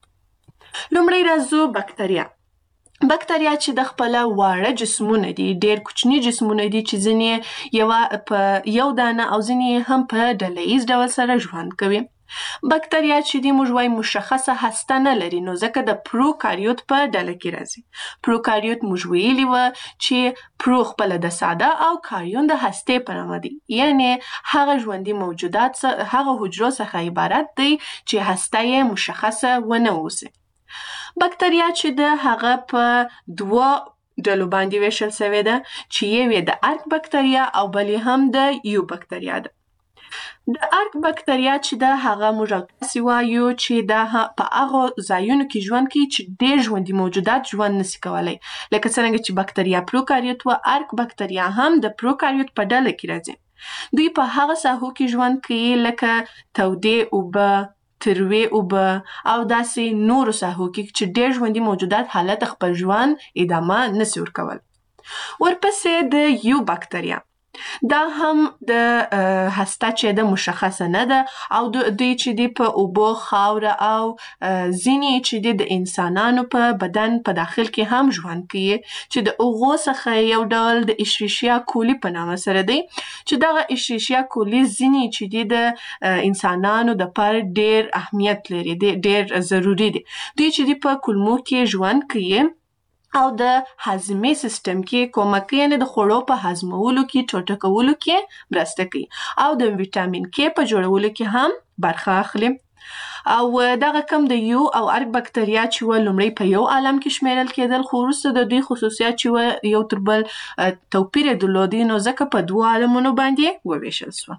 لومړی راځو بکتریا. بکتریا چې د خپله واړه جسمونه دي، ډیر کوچني جسمونه دي چې ځینې په یو دانه او ځینې هم په ډله ییز ډول سره ژوند کوي. بکتریا چې دی موږ وایو مشخصه هسته نه لري، نو ځکه د پروکاریوت په ډله کې راځي. پروکاریوت موږ ویلي و چې پرو خپله د ساده او کاریون د هستې په نامه دی، یعنی هغه ژوندي موجودات هغه حجرو څخه عبارت دی چې هسته یې مشخصه ونه اوسي. بکتریا چې ده هغه په 2 ډلو باندې ویشل سوې ده، چې یو یې د ارک بکتریا او بل هم د یو بکتریا ده. د ارک بکتریا چې ده هغه موږ تاسې وایو چې دا په هغو ځایونو کې ژوند کوي چې ډیر ژوندي موجودات ژوند نسي کولی، لکه څرنګه چې بکتریا پروکاریوت و، ارک بکتریا هم د پروکاریوت په ډله کې راځي. دوی په هغه ساحو کې ژوند کوي لکه تودې اوبه، تروې اوبه او داسې نورو ساحو کې چې ډیر ژوندي موجودات حالت خپل ژوند ادامه نسي ورکول. ورپسې د یو بکتریا. دا هم د هسته چې ده مشخصه نه ده او دوی چې دی په اوبو، خاوره او ځینې چې دی د انسانانو په بدن په داخل کې هم ژوند کوي، چې د هغو څخه یو ډول د اشریشیا کولی په نامه سره دی، چې دغه اشریشیا کولی ځینې چې دی د انسانانو دپاره ډیر اهمیت لري، ډیر ضروري دی. دوی چې دی په کولمو کې ژوند کوي او د هضمي سیستم کې کومک کوي، یعنې د خوړو په هضمولو کې، ټوټه کولو کې مرسته کوي او د ویټامین کې په جوړولو کې هم برخه اخلي. او دغه کم د یو او ارک بکتریا چې و لومړی په یو عالم کې شمیرل کېدل، خو وروسته د دوی خصوصیات چې و یو تر بل توپیر یې درلودی، نو ځکه په 2 عالمونو باندې وویشل سوه.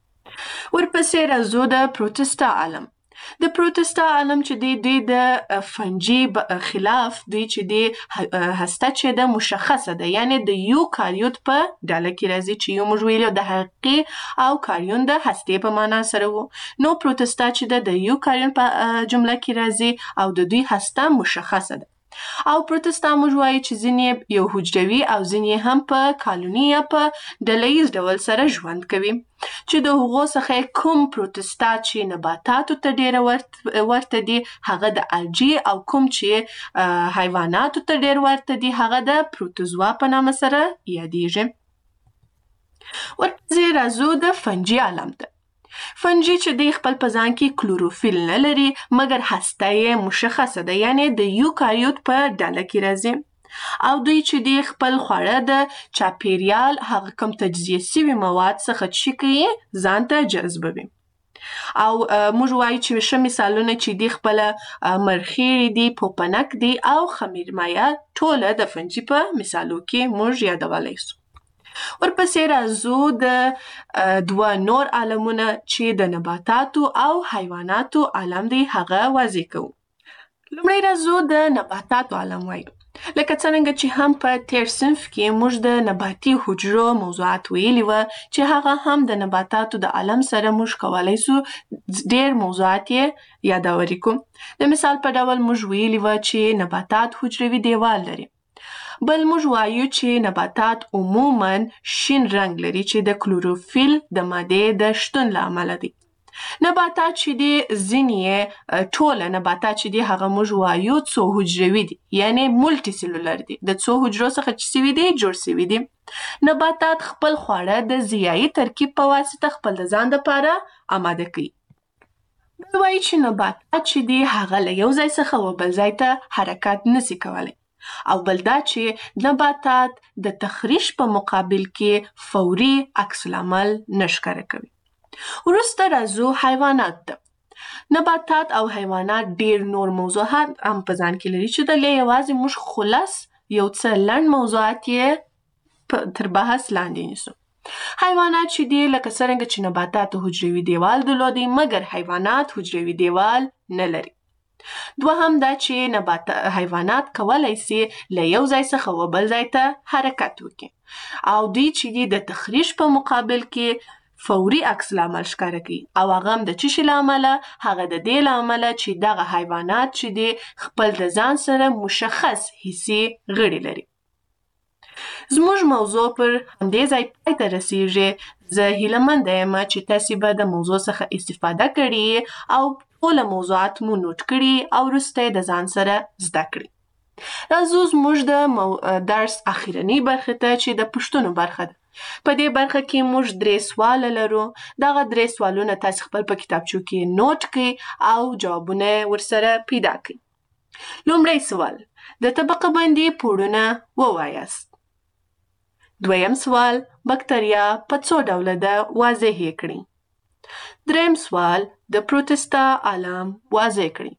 ورپسې راځو د پروټستا عالم. د پروټستا عالم چې دی د فنجي خلاف دی چې دی هسته چې ده مشخصه ده، یعنی د یو کاریوت په ډله کې راځي، چې یو موږ ویلو د حقیقي او کاریون د هستې په معنا سره و. نو پروټستا چې ده د یو کاریون په جمله کې راځي او د دوی هسته مشخصه ده. او پروټستا موږ وایو چې ځینې یو حجروي او ځینې هم په کالوني یا په ډله ییز ډول سره ژوند کوي، چې د هغو څخه کوم پروټستا چې نباتاتو ته ډیره ورته دي هغه د الجی او کوم چې حیواناتو ته ډیر ورته دي هغه د پروټوزوا په نامه سره یادیږي. ورپسې راځو د فنجي عالم ته. فنجي چې دی خپل په ځان کې کلوروفیل نه لري، مګر هسته یې مشخصه ده، یعنی د یو کاریوت په ډله کې راځي او دوی چې دی خپل خواړه د چاپیریال هغه کم تجزیه سوي مواد څخه چې کوي ځان ته جذبوي. او موږ وایو چې ښه مثالونه چې دی خپله مرخیړي دي، پوپنک دي او خمیر مایه ټوله د فنجي په مثالو کې موږ یادولی سو. ورپسې راځو د دوه نور عالمونه چې د نباتاتو او حیواناتو عالم دی هغه واضح کوو. لومړی راځو د نباتاتو عالم وایو. لکه څرنګه چې هم په تیر صنف کې موږ د نباتي حجرو موضوعات ویلي و چې هغه هم د نباتاتو د عالم سره موږ کولی سو ډېر موضوعات یې یادوري کوو. د مثال په ډول موږ ویلي و چې نباتات حجروي دیوال لري. بل موږ وایو چې نباتات عموماً شین رنګ لري چې د کلوروفیل د مادې د شتون له امله دی. نباتات چې دي ځینې ټوله نباتات چې دي هغه موږ وایو څو حجروي دي، یعنی مولټي سلولر دي، د څو حجرو څخه چې سوي دي جوړ سوي دي. نباتات خپل خواړه د ضیایي ترکیب په واسطه خپل د ځان دپاره آماده کوي. بل وایي چې نباتات چې دي هغه له یو ځای څخه و بل ځای ته حرکت نسي کولی، او بل دا چې نباتات د تخریش په مقابل کې فوري عکس العمل نه ښکاره کوي. وروسته راځو حیوانات ته. نباتات او حیوانات ډېر نور موضوعات هم په ځان کې لري چې دلته یوازې موږ خلاص یو څه لنډ موضوعات یې تر بحث لاندې نیسو. حیوانات چې دي لکه څرنګه چې نباتات حجروي دیوال درلودی مګر حیوانات حجروي دیوال نه لري. دوهم دا چې حیوانات کولی سي له یو ځای څخه و بل ځای ته حرکت وکړي، او دوی چې دي د تخریش په مقابل کې فوري عکس العمل ښکاره کوي، او هغه هم د څه شي له امله؟ هغه د دې له امله چې دغه حیوانات چې دي خپل د ځان سره مشخص حسي غړي لري. زموږ موضوع پر همدې ځای پای ته رسیږي. زه هیلهمنده یم چې تاسې به د موضوع څخه استفاده کړي او ټوله موضوعات مو نوټ کړي او وروسته یې د ځان سره زده کړي. راځو زموږ د درس اخرنۍ برخې ته چې د پوښتنو برخه ده. په دې برخه کې موږ 3 سواله لرو. دغه 3 سوالونه تاسې خپل په کتابچو کې نوٹ کړئ او جوابونه ورسره پیدا کړئ. لومړی سوال، د طبقه بندي پوړونه ووایاست. دویم سوال، بکتریا په څو ډوله ده واضح یې کړئ. دریم سوال، د پروتستا عالم واضح کړئ.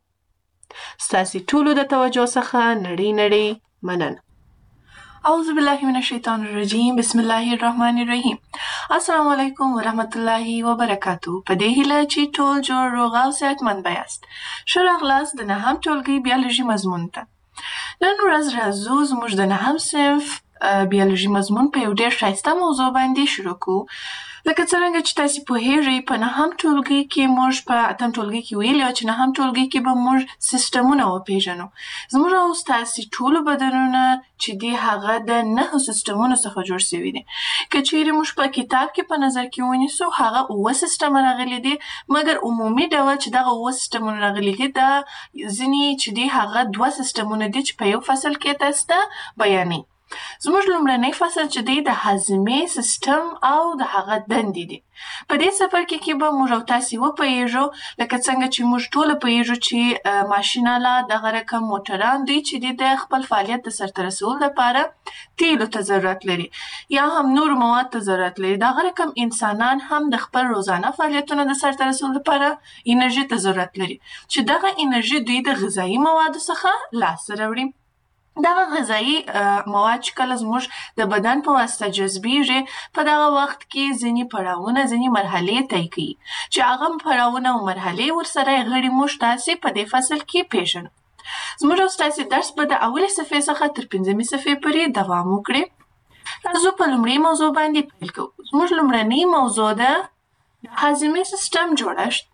ستاسې ټولو د توجه څخه نړۍ مننه. اعوذ بالله من الشیطان الرجیم، بسم الله الرحمن الرحیم. السلام علیکم ورحمت الله وبرکاتو. په دې هیله چې ټول جوړ روغ او صحتمند یاست. ښه راغلاست د 9 ټولګي بیولوژي مضمون ته. نن ورځ راځو زموږ د 9 صنف بیولوژي مضمون په یو ډېر ښایسته موضوع باندې شروع کوو. لکه څرنګه چې تاسې پوهیږئ په 9 ټولګي کې موږ په 8 ټولګي کې ویلي وو چې 9 ټولګي کې به موږ سیسټمونه وپېژنو. زموږ او ستاسې ټولو بدنونه چې دي هغه د 9 سیسټمونو څخه جوړ شوي دي. که چیرې موږ په کتاب کې په نظر کې ونیسو هغه 9 سیسټمه راغلي دي، مګر عمومي ډول چې دغه 9 سیسټمونه راغلي دي دا ځینې چې دي هغه 2 سیسټمونه دي چې په یو فصل کې تاسو ته بیانوي. زموږ لومړنی فصل چې دی د هاضمې سیسټم او د هغه دندې دي. په دې څپرکي کې به موږ او تاسې وپوهیږو لکه څنګه چې موږ ټوله پوهیږو چې ماشین آله دغه رقم موټران دوی چې دي د خپل فعالیت د سرته رسولو لپاره تیلو ته ضرورت لري یا هم نور مواد ته ضرورت لري. دغه رقم انسانان هم د خپل روزانه فعالیتونو د سرته رسولو لپاره انرژي ته ضرورت لري چې دغه انرژي دوی د غذایي موادو څخه لاسته راوړي. دغه غذایي مواد چې کله زموږ د بدن په واسطه جذبیږي په دغه وخت کې ځینې پړاوونه ځینې مرحلې طی کوي چې هغه پړاوونه او مرحلې ورسره غړي موږ تاسې په دې فصل کې پیژنو. زموږ او ستاسې درس به د اولې صفحې څخه تر 5مې صفحې پورې دوام وکړي. راځو په لومړي موضوع باندې پیل کوو. زموږ لومړنۍ موضوع ده د هاضمې سیسټم جوړښت.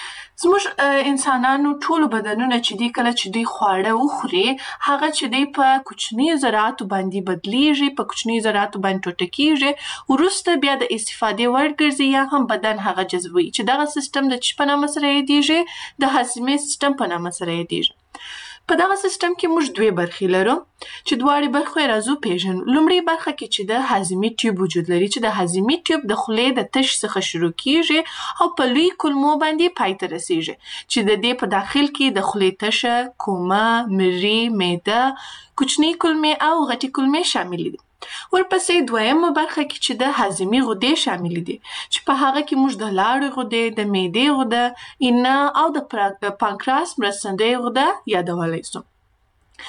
زموږ انسانانو ټولو بدنونه چې دي کله چې دوی خواړه وخوري هغه چې دی په کوچنیو ذراتو باندې بدلیږي، په کوچنیو ذراتو باندې ټوټه کیږي، وروسته بیا د استفادې وړ ګرځي یا هم بدن هغه جذبوي چې دغه سیسټم د څه په نامه سره یادیږي؟ د هاضمې سیسټم په نامه سره یادیږي. په دغه سیسټم کې موږ 2 برخې لرو چې دواړې برخې یې راځو پیژنو. لومړی برخه کې چې د هاضمي ټیوب وجود لري چې د هاضمي ټیوب د خولې د تش څخه شروع کیږي او په لوی کولمو باندې پای ته رسیږي چې د دې په داخل کې د خولې تشه، کومه، مرۍ، معده، کوچنۍ کولمې او غټې کولمې شامل دي. ورپسې دویمه برخه کې چې د هاضمي غدې شامل دي چې په هغه کې موږ د لاړې غدې، د معدې غده، اینه او د پانکراس مرستندویه غده یادولی سو.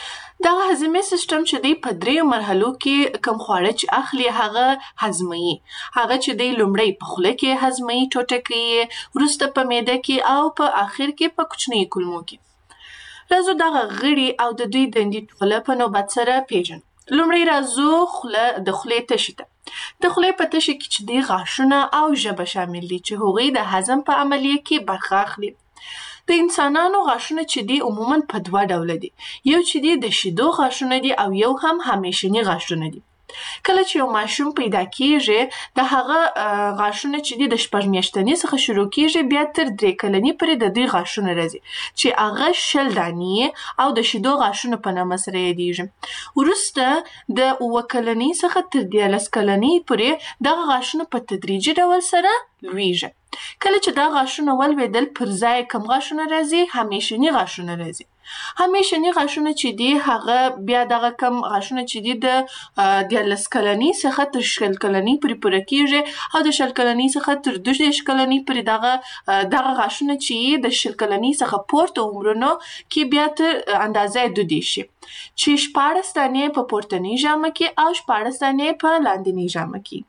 دا هضمي سیستم چې دی په دریو مرحلو کې کوم خواړه چې اخلي هغه هضموي. هغه چې دی لومړی په خوله کې هضموي، ټوټه کوي، وروسته په معده کې او په آخر کې په کوچنیو کولمو کې. راځو دغه غړي او د دوی دندې ټوله په نوبت سره پیژنو. لومړی راځو د خولې تشي ته. د خولې په تشي کې چې دی غاښونه او ژبه شامل دي چې هغوی د هضم په عملیه کې برخه اخلي. د انسانانو غاښونه چې دي عموماً په دوه ډوله دي. یو چې دي د شیدو غاښونه دي او یو هم همیشني غاښونه دي. کله چې یو ماشوم پیدا کیږي د هغه غاښونه چې دي د 6 میاشتنۍ څخه شروع کیږي بیا تر 3 کلنۍ پورې د دوی غاښونه راځي چې هغه 10 دانې او د شیدو غاښونه په نامه سره یادیږي. وروسته د 9 کلنۍ څخه تر 13 کلنۍ پورې دغه غاښونه په تدریجي ډول سره لویږي. کله چې دا غاښونه ولویدل پر ځای کوم غاښونه راځي؟ همیشني غاښونه راځي. همیشني غاښونه چې دي هغه بیا دغه کم غاښونه چې دي د 13 کلنۍ څخه تر 20 کلنۍ پورې پوره کیږي او د 20 کلنۍ څخه تر 22 کلنۍ پورې دغه غاښونه چې د 20 کلنۍ څخه پورته عمرونو کې بیا تر اندازه 2 شي چې 14 دانې په پورتنۍ ژامه کې او 14 دانې په لاندنۍ ژامه کې.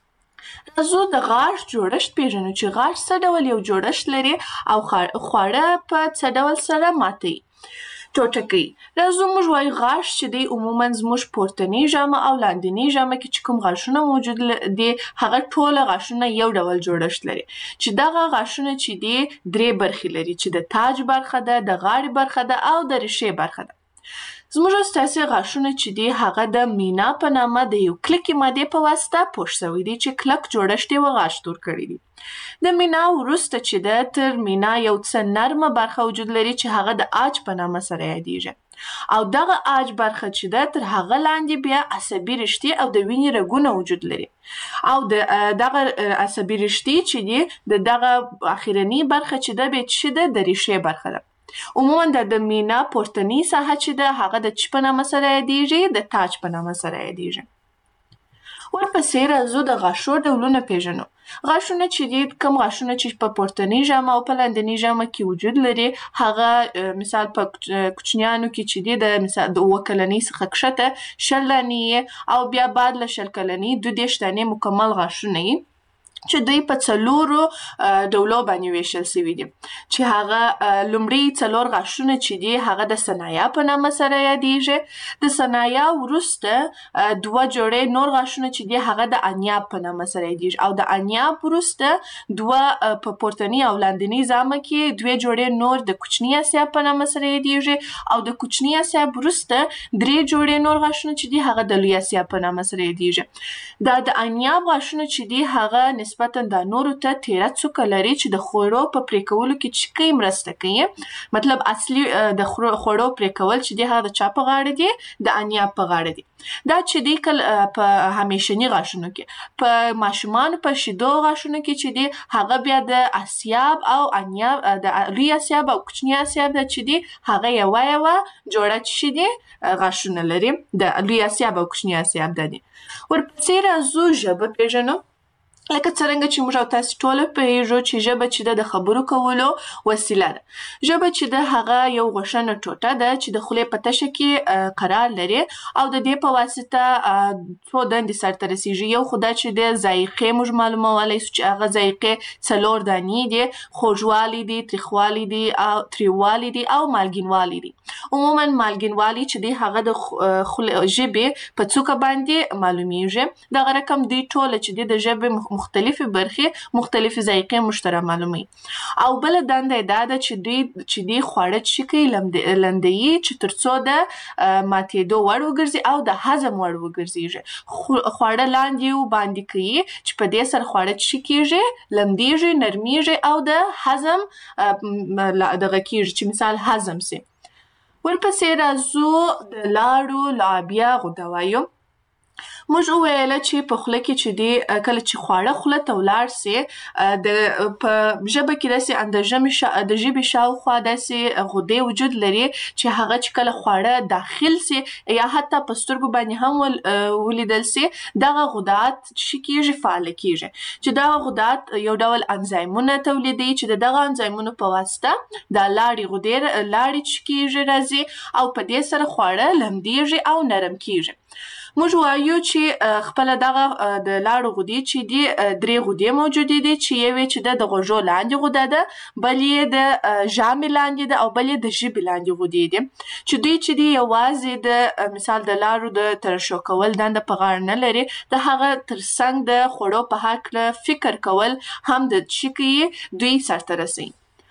راځو د غاښ جوړښت پیژنو چې غاښ څه ډول یو جوړښت لري او خواړه په څه ډول سره ماتوي، ټوټه کوي. راځو موږ وایو غاښ چې دی عموماً زموږ پورتنۍ ژامه او لاندنۍ ژامه کې چې کوم غاښونه موجود دي هغه ټول غاښونه یو ډول جوړښت لري چې دغه غاښونه چې دي 3 برخې لري چې د تاج برخه ده، د غاړې برخه ده او د ریښې برخه ده. زموږ ستاسې غاښونه چې دي هغه د مینا په نامه د یو کلکې مادې په واسطه پوښ شوي دي چې کلک جوړښت یې غاښ جوړ کړی دي. د مینا وروسته چې ده تر مینا یو څه نرمه برخه وجود لري چې هغه د عاج په نامه سره یادیږي او دغه عاج برخه چې ده تر هغه لاندې بیا عصبي رشتې او د وینې رګونه وجود لري او دغه عصبي رشتې چې دي دغه اخرنۍ برخه چې ده بیا چې ده د ریښې برخه ده. عموماً د مینا پورتنۍ ساحه چې ده هغه د چی په نامه سره یادیږي؟ د تاج په نامه سره یادیږي. ورپسې راځو د غاښو ډولونه پیژنو. غاښونه چې دي کوم غاښونه چې په پورتنۍ ژامه او په لاندنۍ ژامه کې وجود لري هغه مثال په کوچنیانو کې چې دي د مثال د 9 کلنۍ څخه کښته 20 دانې او بیا بعد له 20 کلنۍ 22 دانې مکمل غاښونه یې چې دوی په 4 ډولو باندې ویشل شوي دي چې هغه لومړی 4 غاښونه چې دي هغه د ثنایا په نامه سره یادیږي. د ثنایا وروسته 2 جوړې نور غاښونه چې دي هغه د انیاب په نامه سره یادیږي او د انیاب وروسته 2 په پورتنۍ او لاندنۍ ژامه کې 2 جوړې نور د کوچني اسیاب په نامه سره یادیږي او د کوچني اسیاب وروسته 3 جوړې نور غاښونه چې دي هغه د لوی اسیاب په نامه سره یادیږي. دا د انیاب غاښونه چې دي هغه نسبتاً د نورو ته تیره څوکه لري چې د خوړو په پرې کولو کې چې کوي مرسته کوي. مطلب اصلي د خوړو پرې کول چې دي هغه د چا په غاړه دي؟ د انیاب په غاړه دي. دا چې دي په همیشني غاښونو کې په ماشومانو په شیدو غاښونو کې چې دي هغه بیا د اسیاب او انیاب د لوی اسیاب او کوچني اسیاب چې دي هغه یوه جوړه چې دي غاښونه لري د لوی اسیاب او کوچني اسیاب دي. ورپسې راځو ژبه پیژنو. لکه څرنګه چې موږ او تاسې ټوله پوهیږو چې ژبه چې ده د خبرو کولو وسیله ده. ژبه چې ده هغه یو غوښنه ټوټه ده چې د خولې په تشه کې قرار لري او د دې په واسطه څو دندې سرته رسیږي. یو خو دا چې د ذایقې موږ معلومولی سو چې هغه ذایقې 4 دانې دي، خوږوالی دي، تریخوالی دي او تریووالی دي او مالګینوالی دي. عموماً مالګینوالی چې دی هغه د ژبې په څوکه باندې معلومیږي. دغه رقم دوی ټوله چې دی د ژبې مختلفې برخې مختلفې ذایقې موږ ته رامعلوموي. او بله دنده یې دا ده چې دوی خواړه چې کوي لندوي چې تر څو د ماتېدو وړ وګرځي او د هضم وړ وګرځېږي. خواړه لاندې و باندې کوي چې په دې سره خواړه چې کېږي لمدېږي، نرمیږي او د هضم دغه کېږي چې مثال هضم سي. ورپسې راځو د لاړو لعابیه غده وایو. موږ وویل چې په خوله کې چې دی کله چې خواړه خوله ته ولاړ سي په ژبه کې داسې د ژبې شاوخوا داسې غدې وجود لري چې هغه چې کله خواړه داخل سي یا حتی په سترګو باندې هم ولیدل سي دغه غدات چې کېږي فعال کېږي چې دغه غدات یو ډول انزایمونه تولیدوي چې دغه انزایمونو په واسطه د لاړې چې کېږي راځي او په دې سره خواړه لمدېږي او نرم کېږي. موږ وایو چې خپل دغه د لاړو غدې چې دي 3 غدې موجودې دي چې یوې چې د غوږو لاندې غده ده، بل یې د ژامې لاندې ده او بل یې د ژبې لاندې غدې دي چې دوی چې دي یوازې د مثال د لاړو د ترشح کول دنده په غاړه نه لري، د هغه ترڅنګ د خوړو په هکله فکر کول هم د شکي دوی سرته رسوي.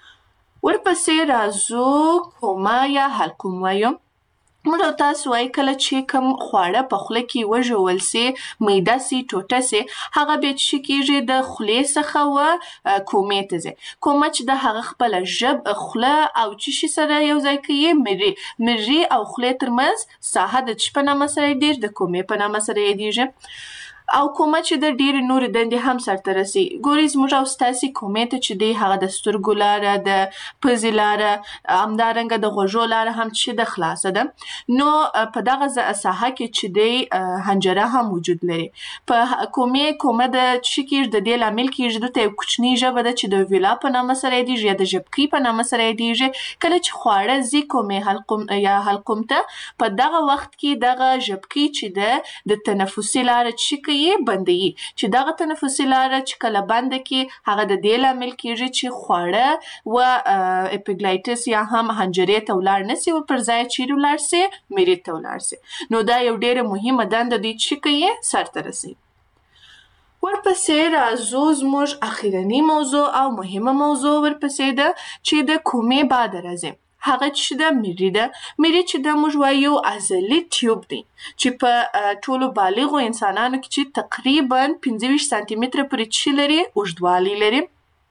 ورپسې راځو کومه یا حلقوم وایو. موږ تاسو وایي کله چې کوم خواړه په خوله کې وژول سي، معده سي، ټوټه سي، هغه بیا چې کېږي د خولې څخه کومې ته ځي. کومه چې د هغه خپله خوله او چې شي سره یو ځای کوي، مري او خولې ترمنځ ساحه د چې په نامه سره یادېږي، د کومې په نامه سره یادېږي. او کومه چې د ډېرې نورې دندې هم سرته رسي. ګورئ زموږ او ستاسې کومې ته چې دی هغه د سترګو لاره، د پزې لاره، همدارنګه د غوږو لاره هم چې د خلاصه ده. نو په دغه ساحه کې چې دی حنجره هم وجود لري. په کومه د چې کېږي د دې لامل کېږي دلته یو کوچنۍ ژبه ده چې د ویلا په نامه سره یادېږي یا د ژبکۍ په نامه سره یادېږي. کله چې خواړه ځي کومې حلقوم ته، په دغه وخت کې دغه ژبکۍ چې ده د تنفسي لاره چې کوي بندوي، چې دغه تنفسي لاره چې کله بنده کړي هغه د دې لامل کېږي چې خواړه و اپیګلایټس یا هم حنجرې ته ولاړ نه سي، پر ځای چیرې ولاړ سي؟ معدې ته ولاړ سي. نو دا یو ډېره مهمه دنده دوی چې کوي سرته رسوي. ورپسې راځو زموږ اخرنی موضوع او مهمه موضوع ورپسې ده چې د کومې بعد راځي. هغه چې د مری ده. مری چې د موږ وایو عضلي ټیوب دی چې په ټولو بالغو انسانانو کې چې تقریبا 25 سانتي متره پورې چې لري اوږدوالی لري.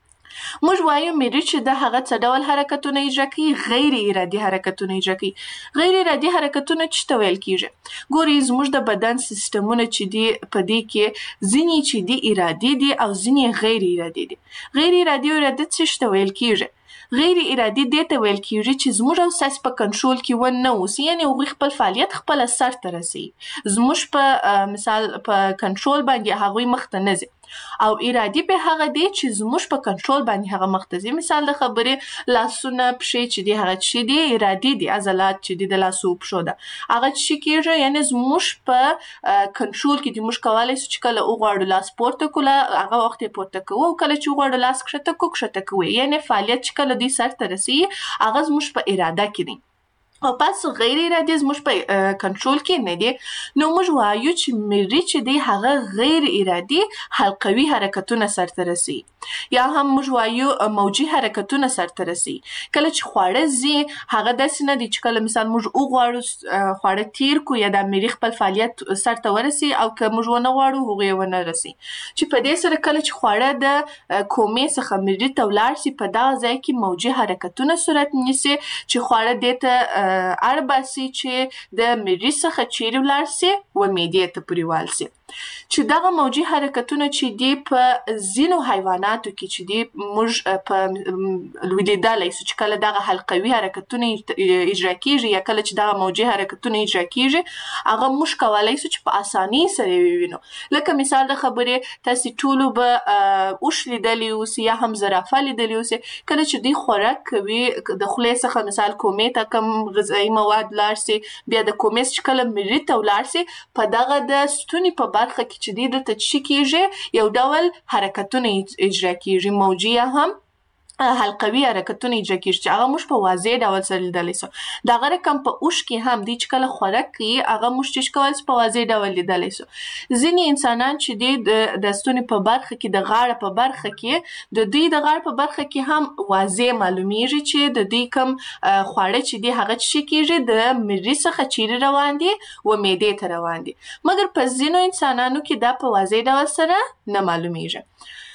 موږ وایو مری چې د هغه څه ډول حرکتونه اجرا کوي؟ غیر ارادي حرکتونه اجرا کوي. غیر ارادي حرکتونه چې ته ویل کېږي. ګورئ زموږ د بدن سیستمونه چې دي په دې کې ځینې چې دي ارادي دي او ځینې غیر ارادي دي. غیر ارادي او ارادي څه ته ویل کېږي؟ غیر ارادي دې ته ویل کېږي چې زموږ او ستاسې په کنټرول کې ونه اوسي، یعنې هغوی خپل فعالیت خپله سرته رسوي. زموږ په مثال په کنټرول باندې هغوی مخته نه ځي. او ارادي به هغه دی چې زموږ په کنټرول باندې هغه مخته ځي. مثال د خبرې لاسونه، پښې چې دي هغه چې دي ارادي دي، عضلات چې دي د لاسو پښو ده هغه چې کېږي، یعنې زموږ په کنټرول کې دي. موږ کولی شو چې کله وغواړو لاس پورته کړو هغه وخت یې پورته کوو، او کله چې وغواړو لاس کښته کړو کښته کوو. یعنې فعالیت چې کله دوی سرته رسوي هغه زموږ په اراده کې دی. او پس غیر ارادي زموږ په کنټرول کې نه دي. نو موږ وایو چې مری چې دی هغه غیر ارادي حلقوي حرکتونه سرته رسوي، یا هم موږ وایو موجي حرکتونه سرته رسوي. کله چې خواړه ځي هغه داسې نه دي چې کله مثال موږ وغواړو خواړه تیر کو یا د مری خپل فعالیت سرته ورسي، او که موږ ونه غواړو هغوی ونه رسي. چې په دې سره کله چې خواړه د کومې څخه مری ته ولاړ سي، په دغه ځای کې موجي حرکتونه صورت نیسي چې خواړه دې ته اړ باسي چې د مری څخه چیرې ولاړ سي و معدې ته پورې والسي. چې دغه موجي حرکتونه چې دي په ځینو حیواناتو کې چې دي موږ په لیدلی سو چې کله دغه حلقوي حرکتونه اجرا کېږي یا کله چې دغه موجي حرکتونه اجرا کېږي هغه موږ کولی سو چې په اسانۍ سره یې ووینو. لکه مثال د خبرې تاسې ټولو به اوښ لیدلی اوسي یا هم زرافه لیدلی اوسي. کله چې دوی خوراک کوي د خولې څخه مثال کومې ته کوم غذایي مواد ولاړ سي، بیا د کومې چې کله مری ته ولاړ سي، په دغه د ستوني په برخه کې چې دی دلته چې کېږي یو ډول حرکتونه اجرا کېږي، موجي یا هم حلقوي حرکتونه اجرا کېږي چې هغه موږ په واضح ډول سره لیدلی سو. دغه رقم په اوښ کې هم دی چې کله خوراک کوي هغه موږ چې کولی سو په واضح ډول لیدلی سو. ځینې انسانان چې دی د ستوني په برخه کې د غاړه په برخه کې د دوی د غاړه په برخه کې هم واضح معلومیږي چې د دوی کوم خواړه چې دی هغه چې کېږي د مری څخه چیرې روان دي و معدې ته روان دي، مګر په ځینو انسانانو کې دا په واضح ډول سره نه معلومیږي.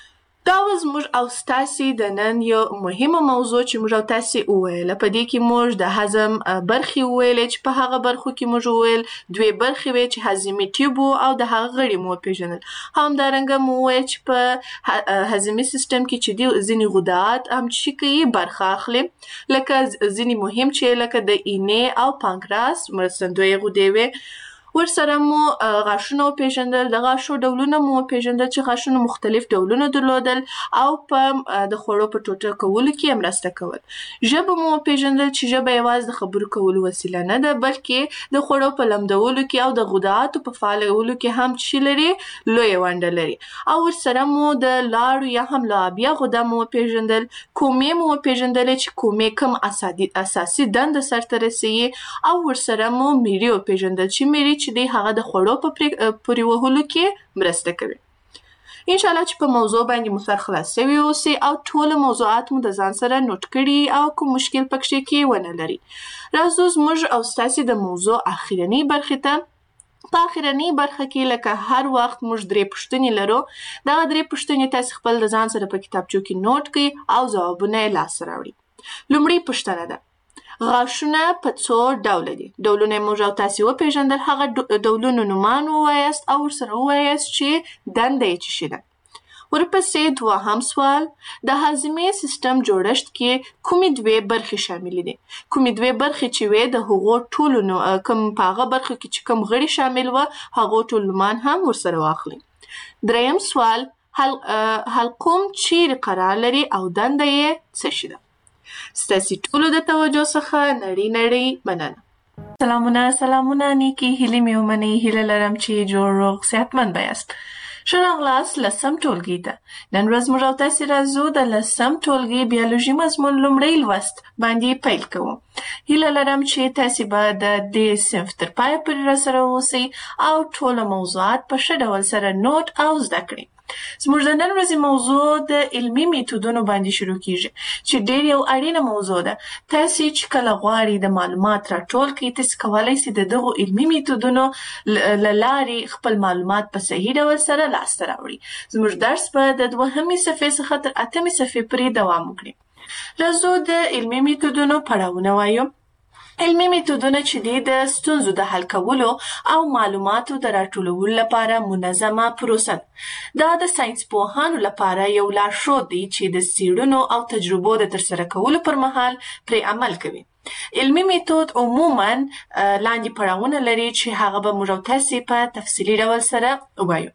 دا و زموږ او ستاسې د نن یو مهمه موضوع چې موږ او تاسې وویله. په دې کې موږ د هضم برخې وویلې چې په هغه برخو کې موږ وویل دوې برخې وې چې هضمي ټیوب او د هغه غړي مو وپېژندل. همدارنګه مو وویل چې په هضمي سیستم کې چې دي ځینې غدات هم چې کوي برخه اخلي، لکه ځینې مهم چې لکه د اینې او پانکراس مرستندویه غدې وې. ورسره مو غاښونه وپېژندل، د غاښو ډولونه مو وپېژندل چې غاښونه مختلف ډولونه درلودل او په د خوړو په ټوټه کولو کې یې مرسته کول. ژبه مو وپېژندل چې ژبه یوازې د خبرو کولو وسیله نه ده، بلکې د خوړو په لمدولو کې او د غداتو په فعالولو کې هم چې لري لویه ونډه لري. او ورسره مو د لاړو یا هم لعابیه غده مو وپېژندل. کومې مو وپېژندلې چې کومې کوم اساسي دنده سرته رسوي. او ورسره مو میري وپېژندل چې میري چې دی هغه د خوړو په پورې وهلو کې مرسته کوي. انشاءالله چې په موضوع باندې مو سر خلاص شوي اوسئ او ټول موضوعات مو د ځان سره نوٹ کړي او کوم مشکل پکې کې ونه لري. راځو زموږ او ستاسې د موضوع اخرنۍ برخې ته. په اخرنۍ برخه کې لکه هر وخت موږ 3 پوښتنې لرو. دغه 3 پوښتنې تاسې خپل د ځان سره په کتابچو کې نوٹ کړئ او ځوابونه یې لاسته راوړئ. لومړۍ پوښتنه ده: غاښونه په څو ډوله دي؟ ډولونه موږ او تاسې وپېژندل، هغه ډولونو نومان ووایاست او ورسره ووایاست چې دنده یې څه شي ده. ورپسې دوهم سوال: د هاضمې سیستم جوړښت کې کومې 2 برخې شاملې دي؟ کومې 2 برخې چې وې د هغو ټولو کوم په هغه برخه کې چې کوم غړي شامل و هغو ټول نومان هم ورسره واخلئ. دریم سوال: حلقوم چیرې قرار لري او دنده یې څه شي ده؟ ستاسې ټولو د توجه څخه نړۍ مننه. سلامونه نیکي هیلې مې ومنئ. هیله لرم چې جوړ روغ صحتمند به یاست. ښه راغلاست 10م ټولګي ته. نن ورځ موږ او تاسې راځو د 10م ټولګي بیولوژي مضمون لومړی لوست باندې پیل کوو. هیله لرم چې تاسې به د دې صنف تر پایه پورې راسره اوسئ او ټوله موضوعات په ښه ډول سره نوٹ او زده کړئ. زموږ د نن ورځې موضوع د علمي میتودونو باندې شروع کیږي چې ډېر یو اړینه موضوع ده. تاسې چې کله غواړئ د معلومات راټول کړئ، تاسې کولی شئ د دغو علمي میتودونو له لارې خپل معلومات په صحیح ډول سره لاسته راوړئ. زموږ درس به د 2مې صفحې څخه تر 8مې صفحې پورې دوام وکړي. راځو د علمي میتودونو پړاوونه وایو. علمي میتودونه چې دي د ستونزو د حل کولو او معلوماتو د راټولولو لپاره منظمه پروسه ده. دا د ساینس پوهانو لپاره یو لارښود دی چې د څېړنو او تجربو د ترسره کولو پر مهال پرې عمل کوي. علمي میتود عموماً لاندې پړاوونه لري چې هغه به موږ او تاسې په تفصیلي ډول سره ووایو.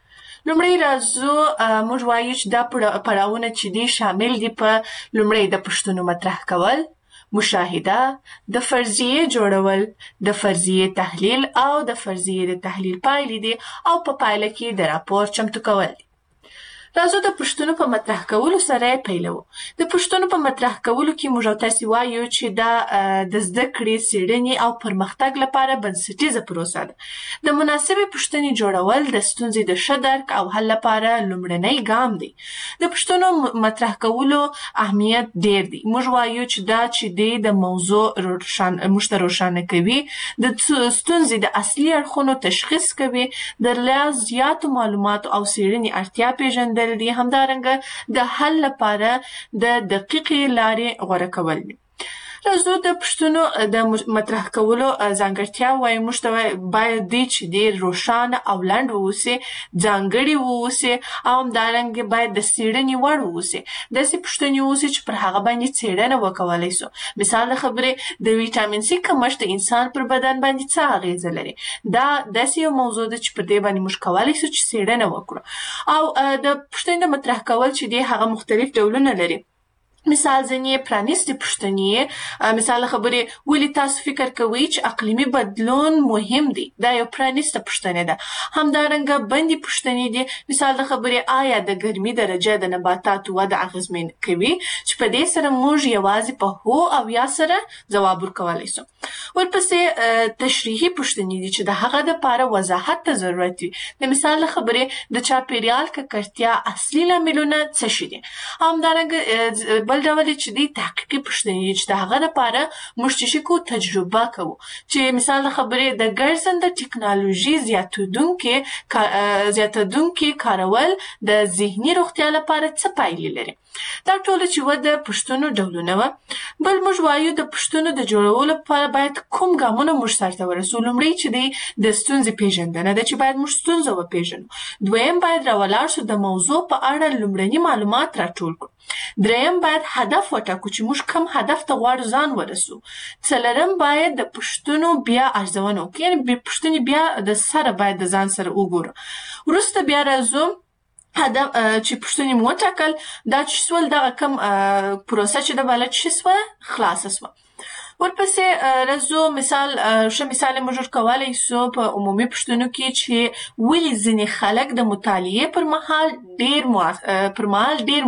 لومړی راځو موږ وایو چې دا پړاوونه چې دي شامل دي په لومړی د پوښتنو مطرح کول، مشاهده، د فرضیې جوړول، د فرضیې تحلیل او د فرضیې د تحلیل پایلې دي او په پایله کې د راپور چمتو کول دي. راځو د پوښتنو په مطرح کولو سره یې پیلوو. د پوښتنو په مطرح کولو کې موږ او تاسې وایو چې دا د زده کړې، څېړنې او پرمختګ لپاره بنسټیزه پروسه ده. د مناسبې پوښتنې جوړول د ستونزې د ښه درک او حل لپاره لومړنی ګام دی. د پوښتنو مطرح کولو اهمیت ډېر دی. موږ وایو چې دا چې دی د موضوع موږ ته روښانه کوي، د ستونزې د اصلي اړخونو تشخیص کوي، د لا زیاتو معلوماتو او څېړنې اړتیا پېژندل دي، همدارنګه د حل لپاره د دقیقې لارې غوره کول دي. راځو د پوښتنو د مطرح کولو ځانګړتیا وایو. موږ ته باید دی چې ډېر روښانه او لنډ واوسي، ځانګړي واوسي او همدارنګه باید د څېړنې وړ واوسي. داسې پوښتنې واوسي چې پر هغه باندې څېړنه وکولی سو. مثال د خبرې د ویټامین سي کمښت د انسان پر بدن باندې څه اغیزه لري. دا داسې یو موضوع ده چې پر دې باندې موږ کولی سو چې څېړنه وکړو. او د پوښتنې د مطرح کول چې دی هغه مختلف ډولونه لري. مثال ځینې پرانیستې پوښتنې، مثال خبرې ولې تاسو فکر کوئ چې اقلیمي بدلون مهم دی؟ دا یو پرانیسته پوښتنه ده. همدارنګه بندي پوښتنې دي. مثال د خبرې آیا د ګرمۍ درجه د نباتاتو وده اغېزمن کوي؟ چې په دې سره موږ یوازې په هو او یا سره ځواب ورکولی سو. ورپسې تشریحي پوښتنې دي چې د هغه دپاره وضاحت ته ضرورت وي. د مثال خبرې د چاپیریال ککړتیا اصلي لاملونه څه شي دي؟ همدارنګه بل ډول چې دی تحقیقي پوښتنې چې د هغه لپاره موږ چې کو تجربه کوو چې مثال د خبرې د ګرځنده ټکنالوژي زیاتېدونکي کارول د ذهني روغتیا لپاره څه پایلې لري. دا ټول چې د پوښتنو ډولونه و. بل موږ وایو د پوښتنو د جوړولو لپاره باید کوم ګامونه موږ سرته ورسو. لومړی چې دی د ستونزې پیژندنه ده چې باید موږ ستونزه وپیژنو. دویم باید راولاړ شو د موضوع په اړه لومړني معلومات راټول کړو. دریم باید هدف وټاکو چې موږ کوم هدف ته غواړو ځان ورسو. څلورم باید د پوښتنو بیا ارزونه وکړو، یعنې پوښتنې بیا د سره باید د ځان سره وګورو. وروسته بیا راځو هدف چې پوښتنې مو وټاکل دا چې سول دغه کوم پروسه چې د بلد شي سوه خلاصه سوه. ورپسې راځو ښه مثال موږ ورکولی سو په عمومي پوښتنو کې چې ولې ځینې خلک د مطالعې پر مهال ډېر